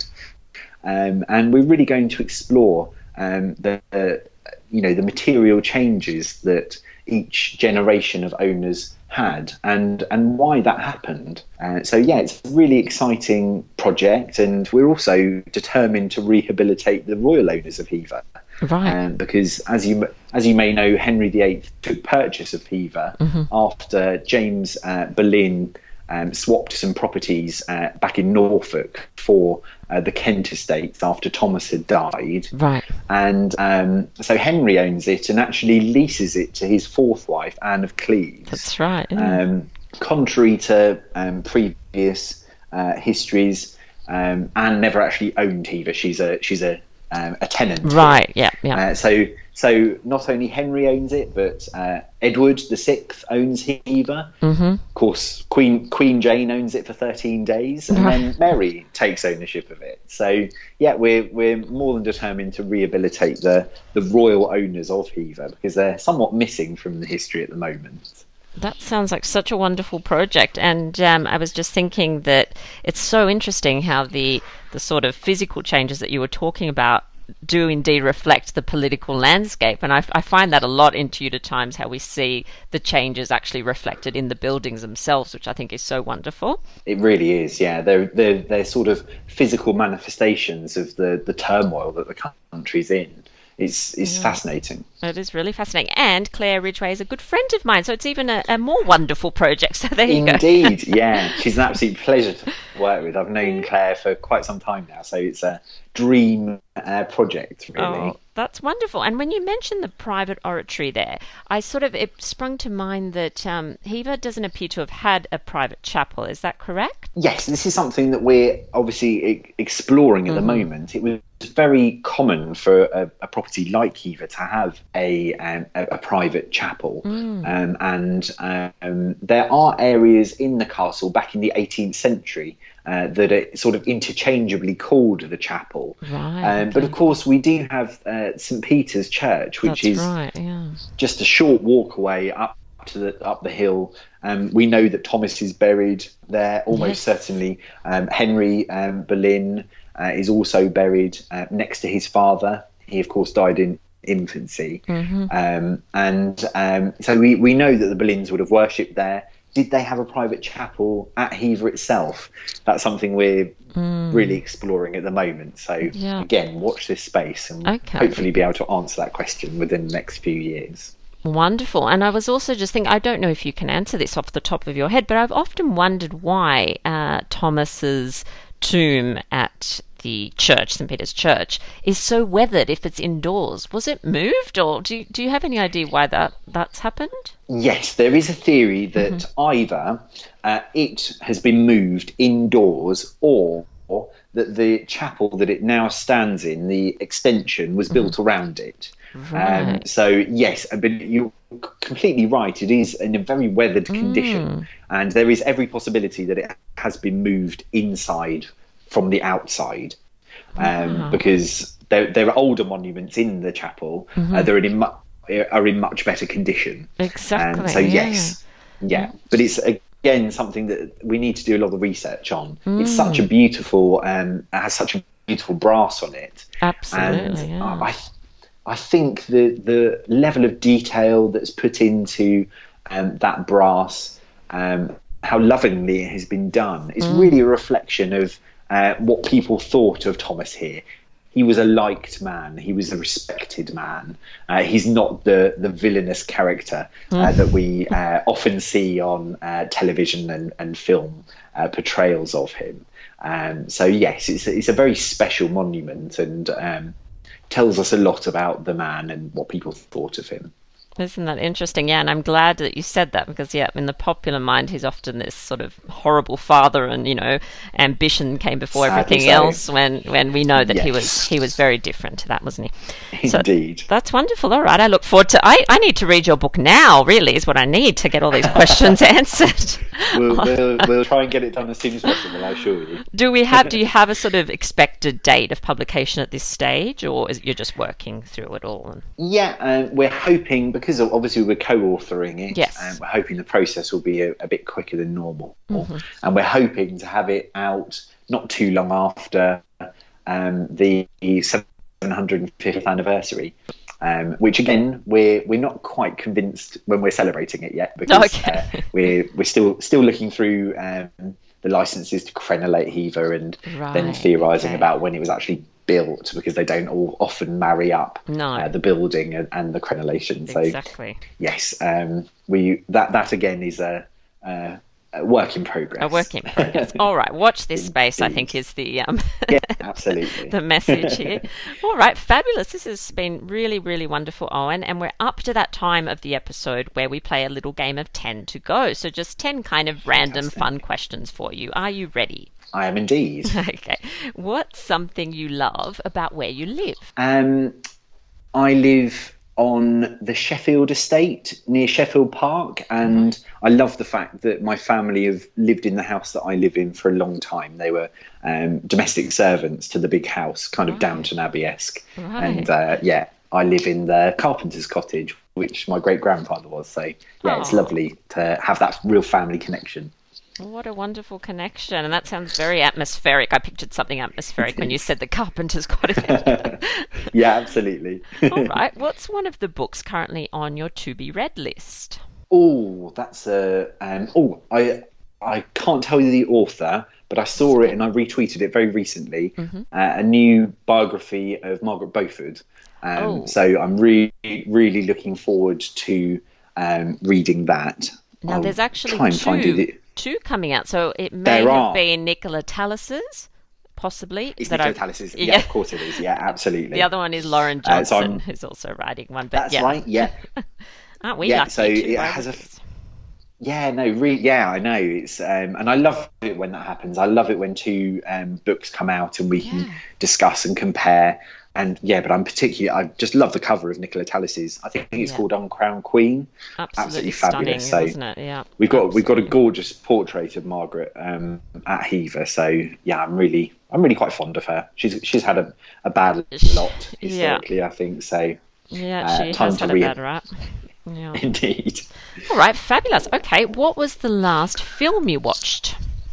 Speaker 3: um, and we're really going to explore um, the uh, you know the material changes that each generation of owners had, and and why that happened. Uh, so yeah, it's a really exciting project, and we're also determined to rehabilitate the royal owners of Hever. Right. Um, because as you as you may know, Henry the Eighth took purchase of Hever mm-hmm. after James uh, Boleyn um, swapped some properties uh, back in Norfolk for uh, the Kent estates after Thomas had died. Right. And um, so Henry owns it and actually leases it to his fourth wife, Anne of Cleves.
Speaker 1: That's right.
Speaker 3: Um, contrary to um, previous uh, histories, um, Anne never actually owned Hever. She's a she's a Um, a tenant,
Speaker 1: right? Yeah, yeah.
Speaker 3: Uh, so, so not only Henry owns it, but uh, Edward the Sixth owns Hever. Mm-hmm. Of course, Queen Queen Jane owns it for thirteen days, and right. then Mary takes ownership of it. So, yeah, we're we're more than determined to rehabilitate the the royal owners of Hever because they're somewhat missing from the history at the moment.
Speaker 1: That sounds like such a wonderful project, and um, I was just thinking that it's so interesting how the the sort of physical changes that you were talking about do indeed reflect the political landscape, and I, I find that a lot in Tudor times, how we see the changes actually reflected in the buildings themselves, which I think is so wonderful.
Speaker 3: It really is, yeah. They're they're, they're sort of physical manifestations of the, the turmoil that the country's in. It's it's yeah. fascinating.
Speaker 1: It is really fascinating. And Claire Ridgway is a good friend of mine, so it's even a, a more wonderful project. So there you
Speaker 3: Indeed,
Speaker 1: go.
Speaker 3: Indeed, yeah. She's an absolute pleasure to work with. I've known Claire for quite some time now, so it's a dream uh, project, really.
Speaker 1: Oh, that's wonderful. And when you mentioned the private oratory there, I sort of, it sprung to mind that um, Hever doesn't appear to have had a private chapel. Is that correct?
Speaker 3: Yes, this is something that we're obviously e- exploring at mm-hmm. the moment. It was very common for a, a property like Hever to have a um, a, a private chapel, mm. um, and um, there are areas in the castle back in the eighteenth century uh, that are sort of interchangeably called the chapel. Right. Um, okay. But of course, we do have uh, Saint Peter's Church, which
Speaker 1: That's
Speaker 3: is
Speaker 1: right, yeah.
Speaker 3: just a short walk away up to the up the hill. Um, we know that Thomas is buried there, almost yes. certainly. Um, Henry um, Boleyn uh, is also buried uh, next to his father. He, of course, died in infancy. Mm-hmm. Um, and um, so we, we know that the Boleyns would have worshipped there. Did they have a private chapel at Hever itself? That's something we're mm. really exploring at the moment. So, yeah. again, watch this space and okay. hopefully be able to answer that question within the next few years.
Speaker 1: Wonderful. And I was also just thinking, I don't know if you can answer this off the top of your head, but I've often wondered why uh, Thomas's tomb at the church, Saint Peter's Church, is so weathered if it's indoors. Was it moved, or do you, do you have any idea why that, that's happened?
Speaker 3: Yes, there is a theory that mm-hmm. either uh, it has been moved indoors, or that the chapel that it now stands in, the extension, was built mm-hmm. around it. Right. Um, so yes, but you're completely right. It is in a very weathered condition, mm. and there is every possibility that it has been moved inside from the outside, um, wow. because there there are older monuments in the chapel. Mm-hmm. Uh, they're in mu- are in much better condition.
Speaker 1: Exactly.
Speaker 3: And so
Speaker 1: yeah.
Speaker 3: yes, yeah, but it's again something that we need to do a lot of research on. Mm. It's such a beautiful, um, it has such a beautiful brass on it.
Speaker 1: Absolutely.
Speaker 3: And
Speaker 1: yeah.
Speaker 3: I, I think the the level of detail that's put into um, that brass, um, how lovingly it has been done, is mm. really a reflection of uh, what people thought of Thomas here. He was a liked man. He was a respected man. Uh, he's not the, the villainous character uh, mm. that we uh, often see on uh, television and, and film uh, portrayals of him. Um, so, yes, it's, it's a very special monument and um, tells us a lot about the man and what people thought of him.
Speaker 1: Isn't that interesting? Yeah, and I'm glad that you said that because, yeah, in the popular mind, he's often this sort of horrible father, and you know, ambition came before Sadly everything so. else. When when we know that yes. he was he was very different to that, wasn't he?
Speaker 3: Indeed.
Speaker 1: So that's wonderful. All right, I look forward to. I, I need to read your book now. Really, is what I need to get all these questions answered.
Speaker 3: We'll, we'll we'll try and get it done as soon as possible. I assure you.
Speaker 1: Do we have? Do you have a sort of expected date of publication at this stage, or is it you're just working through it all? And...
Speaker 3: Yeah, uh, we're hoping because. Because obviously we're co-authoring it,
Speaker 1: yes.
Speaker 3: and we're hoping the process will be a, a bit quicker than normal.
Speaker 1: Mm-hmm.
Speaker 3: And we're hoping to have it out not too long after um, the seven hundred fiftieth anniversary, um, which again we're we're not quite convinced when we're celebrating it yet because
Speaker 1: okay.
Speaker 3: uh, we're we're still still looking through um, the licenses to crenellate Hever and
Speaker 1: right.
Speaker 3: then theorising
Speaker 1: okay.
Speaker 3: about when it was actually built, because they don't all often marry up
Speaker 1: no.
Speaker 3: uh, the building and, and the crenellation. So
Speaker 1: exactly.
Speaker 3: yes, um, we that that again is a, a, a work in progress.
Speaker 1: A work in progress. All right, watch this space. I think is the um,
Speaker 3: yeah, absolutely
Speaker 1: the message here. All right, fabulous. This has been really, really wonderful, Owen. And we're up to that time of the episode where we play a little game of ten to go. So just ten kind of random, Fantastic. fun questions for you. Are you ready?
Speaker 3: I am indeed.
Speaker 1: Okay. What's something you love about where you live?
Speaker 3: Um, I live on the Sheffield estate near Sheffield Park, and mm-hmm. I love the fact that my family have lived in the house that I live in for a long time. They were um, domestic servants to the big house, kind of right. Downton Abbey-esque.
Speaker 1: Right.
Speaker 3: And uh, yeah, I live in the carpenter's cottage, which my great-grandfather was. So yeah, oh. it's lovely to have that real family connection.
Speaker 1: What a wonderful connection. And that sounds very atmospheric. I pictured something atmospheric when you said the carpenter's cottage.
Speaker 3: Yeah, absolutely.
Speaker 1: All right. What's one of the books currently on your to-be-read list?
Speaker 3: Oh, that's a... Um, oh, I I can't tell you the author, but I saw it and I retweeted it very recently. Mm-hmm. Uh, a new biography of Margaret Beaufort. Um, oh. So I'm really, really looking forward to um, reading that.
Speaker 1: Now,
Speaker 3: I'll
Speaker 1: there's actually
Speaker 3: try and
Speaker 1: two...
Speaker 3: find you the...
Speaker 1: two coming out, so it may
Speaker 3: there
Speaker 1: have
Speaker 3: are.
Speaker 1: been Nicola Tallis's, possibly.
Speaker 3: It's
Speaker 1: that
Speaker 3: Nicola
Speaker 1: I've...
Speaker 3: Tallis's. Yeah,
Speaker 1: yeah,
Speaker 3: of course it is. Yeah, absolutely.
Speaker 1: The other one is Lauren Johnson,
Speaker 3: uh, so
Speaker 1: who's also writing one. But
Speaker 3: that's
Speaker 1: yeah.
Speaker 3: right. Yeah.
Speaker 1: Aren't we
Speaker 3: yeah,
Speaker 1: lucky?
Speaker 3: So it has a. Yeah, no, really. Yeah, I know. It's um, and I love it when that happens. I love it when two um, books come out and we yeah. can discuss and compare. And yeah, but I'm particularly, I just love the cover of Nicola Tallis's. I think it's yeah. called Uncrowned Queen.
Speaker 1: Absolutely,
Speaker 3: Absolutely fabulous.
Speaker 1: Stunning,
Speaker 3: so
Speaker 1: isn't it? Yeah,
Speaker 3: we've got
Speaker 1: absolutely.
Speaker 3: we've got a gorgeous portrait of Margaret um, at Hever. So yeah, I'm really I'm really quite fond of her. She's she's had a, a bad lot historically, yeah. I think. So
Speaker 1: yeah,
Speaker 3: uh,
Speaker 1: she
Speaker 3: time
Speaker 1: has
Speaker 3: to
Speaker 1: had
Speaker 3: re-
Speaker 1: a bad rap. Yeah.
Speaker 3: Indeed.
Speaker 1: All right, fabulous. Okay, what was the last film you watched?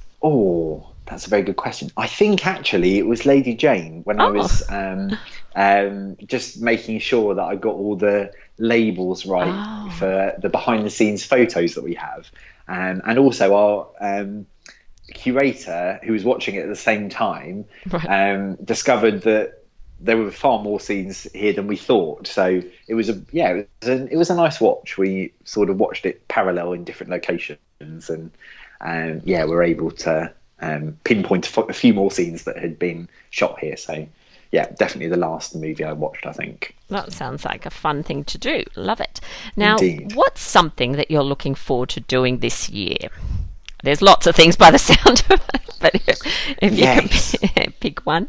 Speaker 3: Oh, that's a very good question. I think actually it was Lady Jane when oh. I was um, um, just making sure that I got all the labels right oh. for the behind the scenes photos that we have. Um, and also our um, curator, who was watching it at the same time, right. um, discovered that there were far more scenes here than we thought. So it was a yeah, it was a, it was a nice watch. We sort of watched it parallel in different locations, and um, yeah, we're able to um, pinpoint a, f- a few more scenes that had been shot here. So yeah, definitely the last movie I watched, I think.
Speaker 1: That sounds like a fun thing to do. Love it. Now,
Speaker 3: Indeed.
Speaker 1: What's something that you're looking forward to doing this year? There's lots of things by the sound of it, but if, if you
Speaker 3: yes.
Speaker 1: could pick one.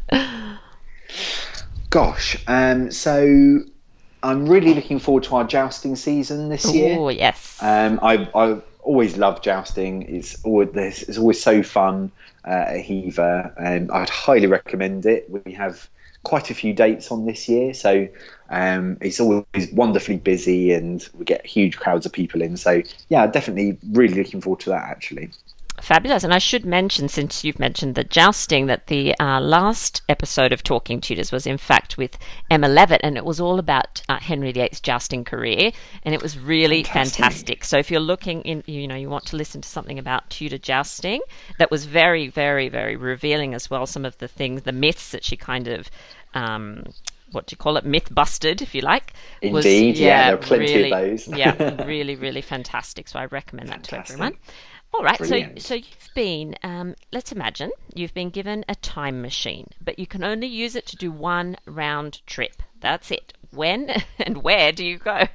Speaker 3: Gosh, um, so I'm really looking forward to our jousting season this year.
Speaker 1: Oh, yes.
Speaker 3: Um, I I always love jousting. It's always it's always so fun uh, at Hever, and I'd highly recommend it. We have quite a few dates on this year, so um, it's always wonderfully busy, and we get huge crowds of people in. So yeah, definitely really looking forward to that actually.
Speaker 1: fabulous. And I should mention, since you've mentioned the jousting, that the uh, last episode of Talking Tudors was in fact with Emma Levitt, and it was all about uh, Henry the Eighth's jousting career, and it was really fantastic. fantastic. So if you're looking in, you know, you want to listen to something about Tudor jousting, that was very, very, very revealing as well. Some of the things, the myths that she kind of... Um, what do you call it, myth busted, if you like.
Speaker 3: Was, Indeed, yeah, yeah, there are plenty
Speaker 1: really,
Speaker 3: of those.
Speaker 1: yeah, really, really fantastic. So I recommend that Fantastic. to everyone. All right, Brilliant. so so you've been, um, let's imagine, you've been given a time machine, but you can only use it to do one round trip. That's it. When and where do you go?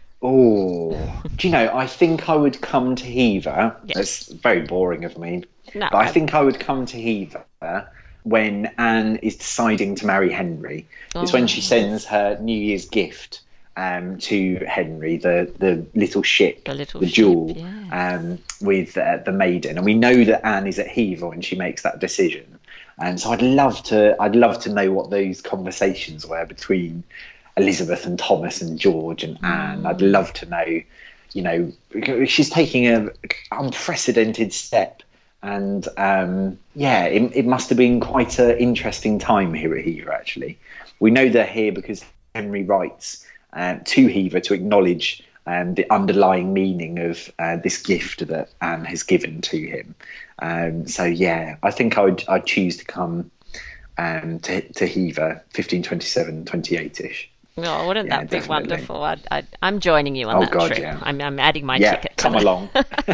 Speaker 3: Oh, do you know, I think I would come to Hever. Yes. That's very boring of me. No, but I think I would come to Hever when Anne is deciding to marry Henry. Oh. It's when she sends her New Year's gift um, to Henry, the, the little ship, the, little the ship, jewel, yes. um, with uh, the maiden. And we know that Anne is at Hever when she makes that decision. And so I'd love to, I'd love to know what those conversations were between Elizabeth and Thomas and George and Anne. Mm. I'd love to know, you know, she's taking an unprecedented step. And um, yeah, it, it must have been quite an interesting time here at Hever, actually. We know they're here because Henry writes um, to Hever to acknowledge um, the underlying meaning of uh, this gift that Anne has given to him. Um, so yeah, I think I would I'd choose to come um, to, to Hever, fifteen twenty-seven, twenty-eight-ish.
Speaker 1: Oh, wouldn't
Speaker 3: yeah,
Speaker 1: that be
Speaker 3: definitely.
Speaker 1: wonderful? I'd, I'd, I'm joining you on
Speaker 3: oh,
Speaker 1: that
Speaker 3: God,
Speaker 1: trip.
Speaker 3: Yeah.
Speaker 1: I'm, I'm adding my
Speaker 3: yeah,
Speaker 1: ticket.
Speaker 3: Come along.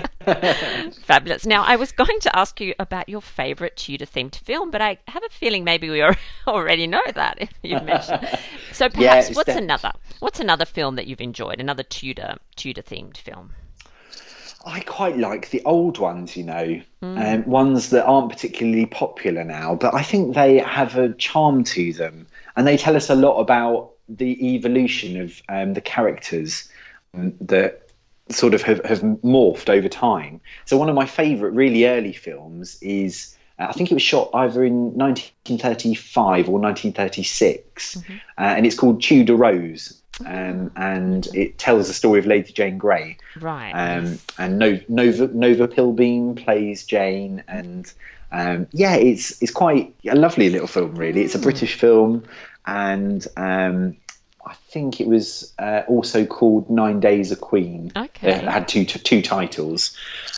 Speaker 1: Fabulous. Now, I was going to ask you about your favourite Tudor-themed film, but I have a feeling maybe we already know that if you've mentioned. So perhaps, yeah, what's def- another? What's another film that you've enjoyed? Another Tudor Tudor-themed film?
Speaker 3: I quite like the old ones, you know, mm. um, ones that aren't particularly popular now, but I think they have a charm to them, and they tell us a lot about the evolution of um, the characters um, that sort of have, have morphed over time. So one of my favourite really early films is, uh, I think it was shot either in nineteen thirty-five or nineteen thirty-six, mm-hmm. uh, and it's called Tudor Rose. Um, and it tells the story of Lady Jane Grey.
Speaker 1: Right.
Speaker 3: Um,
Speaker 1: yes.
Speaker 3: And Nova, Nova, Nova Pilbeam plays Jane, and um, yeah, it's it's quite a lovely little film, really. It's a British film, and um, I think it was uh, also called Nine Days a Queen.
Speaker 1: Okay.
Speaker 3: It had two two titles,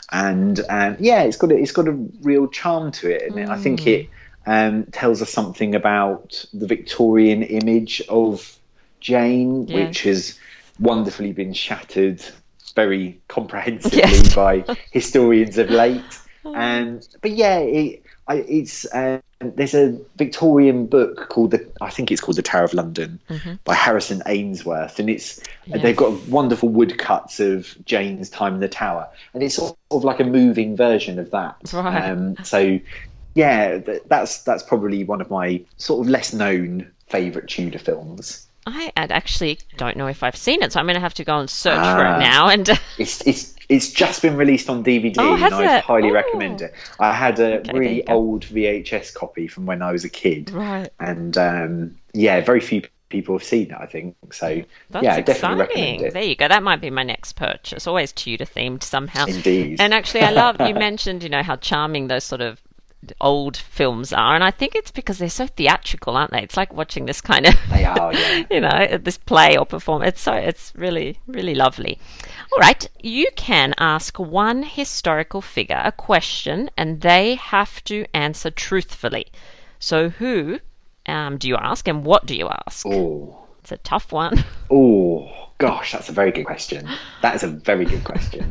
Speaker 3: and um, yeah, it's got a, it's got a real charm to it, and mm. I think it um, tells us something about the Victorian image of Jane, yes. which has wonderfully been shattered very comprehensively yes. by historians of late. And but yeah, it, I, it's uh, there's a Victorian book called the I think it's called The Tower of London mm-hmm. by Harrison Ainsworth, and it's yes. they've got wonderful woodcuts of Jane's time in the Tower, and it's sort of like a moving version of that.
Speaker 1: Right.
Speaker 3: Um, so yeah, that's that's probably one of my sort of less known favourite Tudor films.
Speaker 1: I actually don't know if I've seen it, so I'm going to have to go and search ah, for it now. And
Speaker 3: it's it's it's just been released on D V D,
Speaker 1: oh,
Speaker 3: and I highly
Speaker 1: oh.
Speaker 3: recommend it. I had a
Speaker 1: okay,
Speaker 3: really old V H S copy from when I was a kid,
Speaker 1: right?
Speaker 3: And um, yeah, very few people have seen it, I think. So
Speaker 1: That's
Speaker 3: yeah, I
Speaker 1: exciting.
Speaker 3: definitely recommend it.
Speaker 1: There you go. That might be my next purchase. Always Tudor themed somehow.
Speaker 3: Indeed.
Speaker 1: And actually, I love you mentioned, you know, how charming those sort of old films are, and I think it's because they're so theatrical, aren't they? It's like watching this kind of
Speaker 3: they are, yeah.
Speaker 1: you know, this play or perform. It's so it's really, really lovely. All right, you can ask one historical figure a question, and they have to answer truthfully. So, who um, do you ask, and what do you ask?
Speaker 3: Oh,
Speaker 1: it's a tough one.
Speaker 3: Oh gosh, that's a very good question. That is a very good question.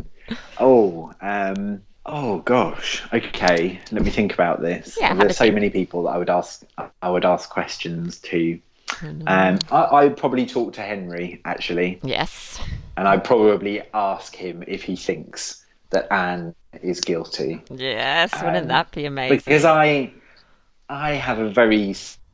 Speaker 3: oh, um. Oh gosh. Okay, let me think about this.
Speaker 1: Yeah,
Speaker 3: There's so think. many people that I would ask. I would ask questions to.
Speaker 1: Oh, no.
Speaker 3: Um, I, I would probably talk to Henry actually.
Speaker 1: Yes.
Speaker 3: And I'd probably ask him if he thinks that Anne is guilty.
Speaker 1: Yes, wouldn't um, that be amazing?
Speaker 3: Because I, I have a very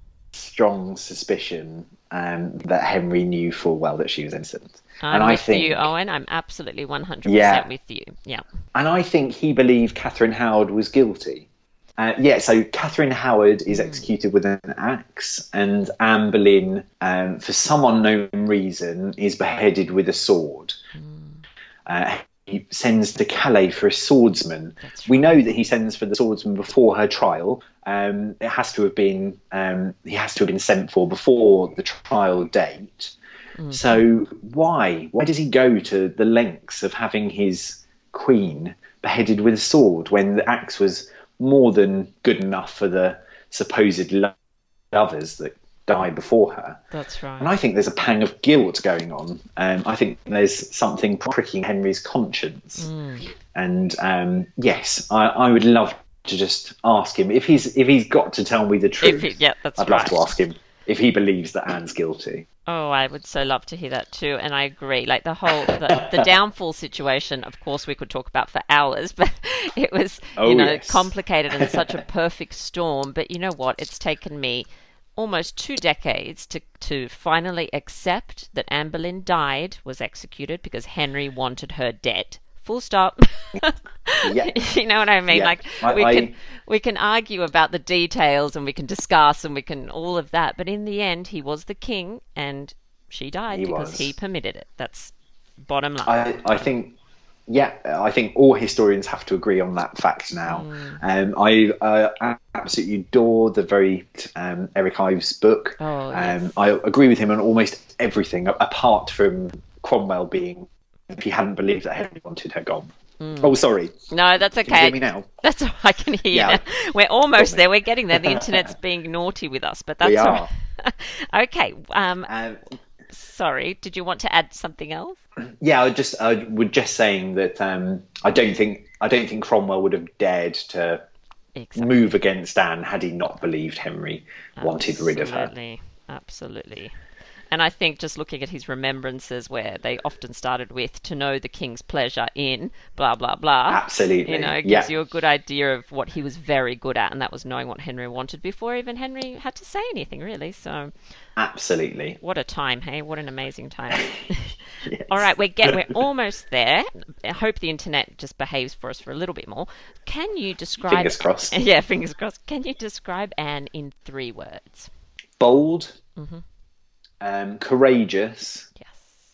Speaker 3: strong suspicion um, that Henry knew full well that she was innocent.
Speaker 1: I'm
Speaker 3: and
Speaker 1: with
Speaker 3: I think,
Speaker 1: you, Owen. I'm absolutely one hundred percent
Speaker 3: yeah,
Speaker 1: with you. Yeah.
Speaker 3: And I think he believed Catherine Howard was guilty. Uh, yeah, so Catherine Howard is executed with an axe, and Anne Boleyn, um, for some unknown reason, is beheaded with a sword. Mm. Uh, sends to Calais for a swordsman.
Speaker 1: That's
Speaker 3: We
Speaker 1: right.
Speaker 3: know that he sends for the swordsman before her trial. Um, it has to have been um, he has to have been sent for before the trial date.
Speaker 1: Mm-hmm.
Speaker 3: So why why does he go to the lengths of having his queen beheaded with a sword when the axe was more than good enough for the supposed lo- lovers that die before her?
Speaker 1: That's right.
Speaker 3: And I think there's a pang of guilt going on. Um, I think there's something pricking Henry's conscience.
Speaker 1: Mm.
Speaker 3: And um, yes, I, I would love to just ask him if he's if he's got to tell me the truth.
Speaker 1: If he- yeah, that's
Speaker 3: I'd love
Speaker 1: right.
Speaker 3: to ask him if he believes that Anne's guilty.
Speaker 1: Oh, I would so love to hear that too, and I agree. Like the whole the, the downfall situation, of course, we could talk about for hours, but it was
Speaker 3: Oh,
Speaker 1: you know
Speaker 3: yes.
Speaker 1: complicated and such a perfect storm. But you know what? It's taken me almost two decades to to finally accept that Anne Boleyn died, was executed because Henry wanted her dead. Full stop.
Speaker 3: Yeah.
Speaker 1: You know what I mean?
Speaker 3: Yeah.
Speaker 1: Like
Speaker 3: I-
Speaker 1: we
Speaker 3: I-
Speaker 1: can we can argue about the details and we can discuss and we can all of that, but in the end, he was the king and she died
Speaker 3: He
Speaker 1: because
Speaker 3: was.
Speaker 1: he permitted it. That's bottom line.
Speaker 3: I, I think, yeah, I think all historians have to agree on that fact now.
Speaker 1: Mm.
Speaker 3: Um, I uh, absolutely adore the very um, Eric Ives book.
Speaker 1: Oh,
Speaker 3: um,
Speaker 1: yes.
Speaker 3: I agree with him on almost everything, a- apart from Cromwell being, if he hadn't believed that Henry wanted her gone. Oh, sorry.
Speaker 1: No, that's
Speaker 3: Can you
Speaker 1: okay.
Speaker 3: hear me now?
Speaker 1: That's all I can hear.
Speaker 3: Yeah.
Speaker 1: Now. We're almost there. We're getting there. The internet's being naughty with us, but that's
Speaker 3: We
Speaker 1: all
Speaker 3: are.
Speaker 1: right. Okay. Um,
Speaker 3: Um,
Speaker 1: sorry. Did you want to add something else?
Speaker 3: yeah, I just I would just saying that um, I don't think I don't think Cromwell would have dared to
Speaker 1: Exactly.
Speaker 3: move against Anne had he not believed Henry wanted rid of her.
Speaker 1: Absolutely, absolutely. And I think just looking at his remembrances, where they often started with "to know the king's pleasure in blah blah blah,"
Speaker 3: Absolutely,
Speaker 1: you know, it
Speaker 3: yeah.
Speaker 1: gives you a good idea of what he was very good at, and that was knowing what Henry wanted before even Henry had to say anything, really. So,
Speaker 3: Absolutely.
Speaker 1: what a time, hey! What an amazing time.
Speaker 3: Yes.
Speaker 1: All right, we're get we're almost there. I hope the internet just behaves for us for a little bit more. Can you describe?
Speaker 3: Fingers crossed.
Speaker 1: Yeah, fingers crossed. Can you describe Anne in three words?
Speaker 3: Bold,
Speaker 1: Mm-hmm.
Speaker 3: um, courageous,
Speaker 1: Yes.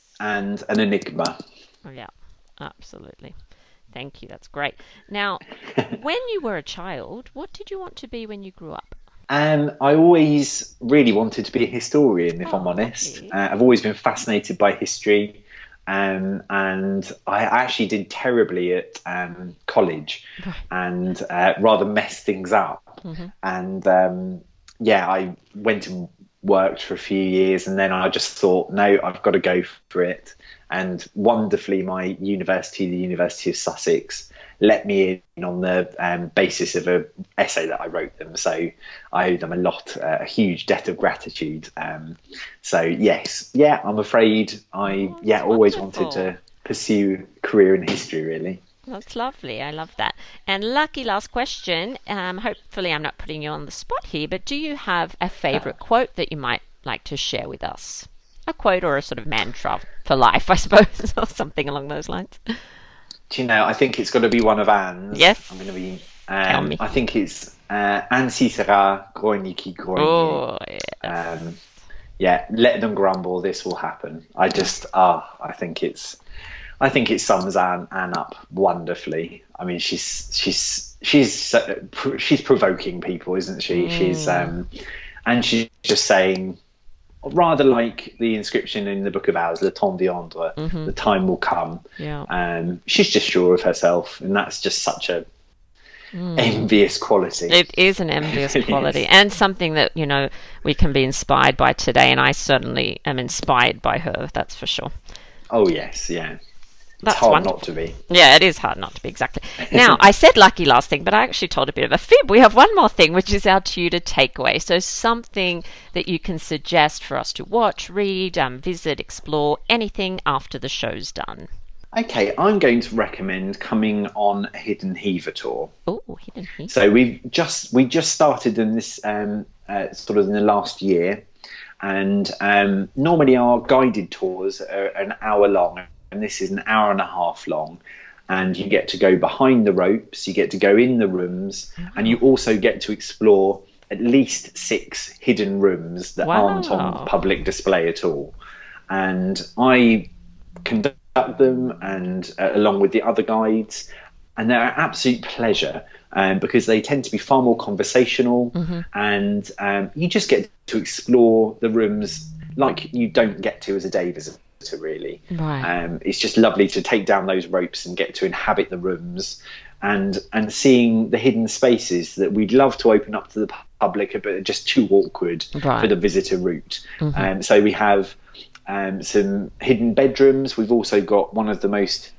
Speaker 3: and an enigma.
Speaker 1: Oh, yeah, absolutely. Thank you. That's great. Now, when you were a child, what did you want to be when you grew up?
Speaker 3: Um, I always really wanted to be a historian, if
Speaker 1: Oh,
Speaker 3: I'm honest.
Speaker 1: lovely.
Speaker 3: Uh, I've always been fascinated by history, um, and I actually did terribly at um, college, and uh, rather messed things up.
Speaker 1: Mm-hmm.
Speaker 3: And um, yeah, I went and worked for a few years, and then I just thought, no, I've got to go for it. And wonderfully, my university, the University of Sussex, let me in on the um, basis of an essay that I wrote them. So I owe them a lot, uh, a huge debt of gratitude. Um, so yes, yeah, I'm afraid I
Speaker 1: Oh,
Speaker 3: yeah
Speaker 1: that's
Speaker 3: always
Speaker 1: wonderful.
Speaker 3: wanted to pursue a career in history, really.
Speaker 1: That's lovely. I love that. And lucky last question. Um, hopefully, I'm not putting you on the spot here, but do you have a favourite quote that you might like to share with us? A quote or a sort of mantra for life, I suppose, or something along those lines.
Speaker 3: Do you know? I think it's got to be one of Anne's.
Speaker 1: Yes.
Speaker 3: I'm going to be.
Speaker 1: Tell
Speaker 3: Um,
Speaker 1: me.
Speaker 3: I think it's uh, Ainsi sera grogny qui grogne.
Speaker 1: Oh, yeah.
Speaker 3: Um, yeah, let them grumble. This will happen. I just ah, I think it's. I think it sums Anne, Anne up wonderfully. I mean, she's she's she's so- pr- she's provoking people, isn't she? She's um, and she's just saying, rather like the inscription in the Book of Hours, "Le temps viendra," the time will come.
Speaker 1: Yeah.
Speaker 3: Um, she's just sure of herself, and that's just such a envious quality.
Speaker 1: It is an envious
Speaker 3: It
Speaker 1: quality
Speaker 3: is.
Speaker 1: and something that, you know, we can be inspired by today. And I certainly am inspired by her, that's for sure.
Speaker 3: Oh yes, yeah. It's
Speaker 1: That's
Speaker 3: hard
Speaker 1: wonderful.
Speaker 3: not to be.
Speaker 1: Yeah, it is hard not to be, exactly. Now, I said lucky last thing, but I actually told a bit of a fib. We have one more thing, which is our Tudor takeaway. So something that you can suggest for us to watch, read, um, visit, explore, anything after the show's done.
Speaker 3: Okay, I'm going to recommend coming on a Hidden Heaver tour.
Speaker 1: Oh, hidden here.
Speaker 3: So we've just we just started in this um, uh, sort of in the last year, and um, normally our guided tours are an hour long, and this is an hour and a half long. And you get to go behind the ropes, you get to go in the rooms, and you also get to explore at least six hidden rooms that
Speaker 1: Wow.
Speaker 3: aren't on public display at all. And I conduct them, and uh, along with the other guides, and they're an absolute pleasure. Um, because they tend to be far more conversational, mm-hmm. and um, you just get to explore the rooms like you don't get to as a day visitor, really.
Speaker 1: Right.
Speaker 3: Um, it's just lovely to take down those ropes and get to inhabit the rooms, and and seeing the hidden spaces that we'd love to open up to the public, but are just too awkward
Speaker 1: right.
Speaker 3: for the visitor route.
Speaker 1: Mm-hmm.
Speaker 3: Um, so we have um, some hidden bedrooms. We've also got one of the most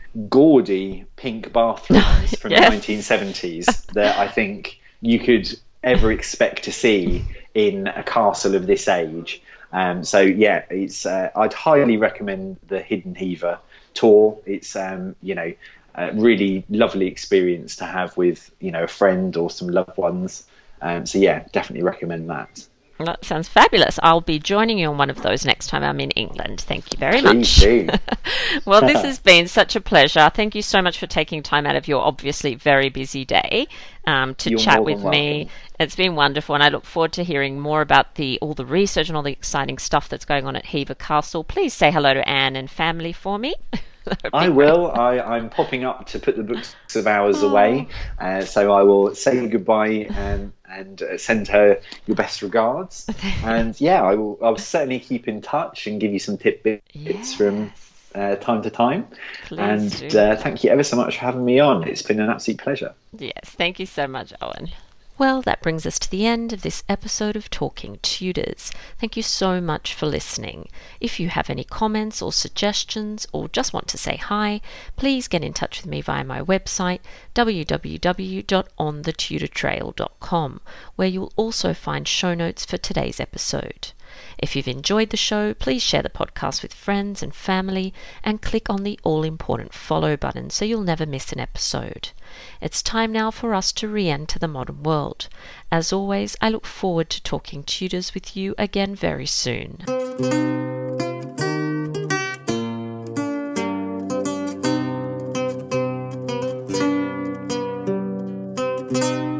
Speaker 3: gaudy pink bathrooms from yes. the nineteen seventies that I think you could ever expect to see in a castle of this age. Um, so yeah, it's uh, I'd highly recommend the Hidden Hever tour. It's um, you know a really lovely experience to have with you know a friend or some loved ones. Um, so yeah, definitely recommend that.
Speaker 1: That sounds fabulous. I'll be joining you on one of those next time I'm in England. Thank you very
Speaker 3: Please
Speaker 1: much.
Speaker 3: do.
Speaker 1: Well, this has been such a pleasure. Thank you so much for taking time out of your obviously very busy day um, to
Speaker 3: You're
Speaker 1: chat
Speaker 3: more
Speaker 1: with
Speaker 3: than
Speaker 1: me.
Speaker 3: welcome.
Speaker 1: It's been wonderful, and I look forward to hearing more about the all the research and all the exciting stuff that's going on at Hever Castle. Please say hello to Anne and family for me.
Speaker 3: I will. I, I'm popping up to put the books of hours oh. away, uh, so I will say goodbye and and uh, send her your best regards. And yeah, I will. I'll certainly keep in touch and give you some tidbits yes. from uh, time to time.
Speaker 1: Please
Speaker 3: and uh, thank you ever so much for having me on. It's been an absolute pleasure.
Speaker 1: Yes, thank you so much, Owen. Well, that brings us to the end of this episode of Talking Tudors. Thank you so much for listening. If you have any comments or suggestions or just want to say hi, please get in touch with me via my website w w w dot on the tudor trail dot com, where you'll also find show notes for today's episode. If you've enjoyed the show, please share the podcast with friends and family and click on the all-important follow button so you'll never miss an episode. It's time now for us to re-enter the modern world. As always, I look forward to talking Tudors with you again very soon. Thank you.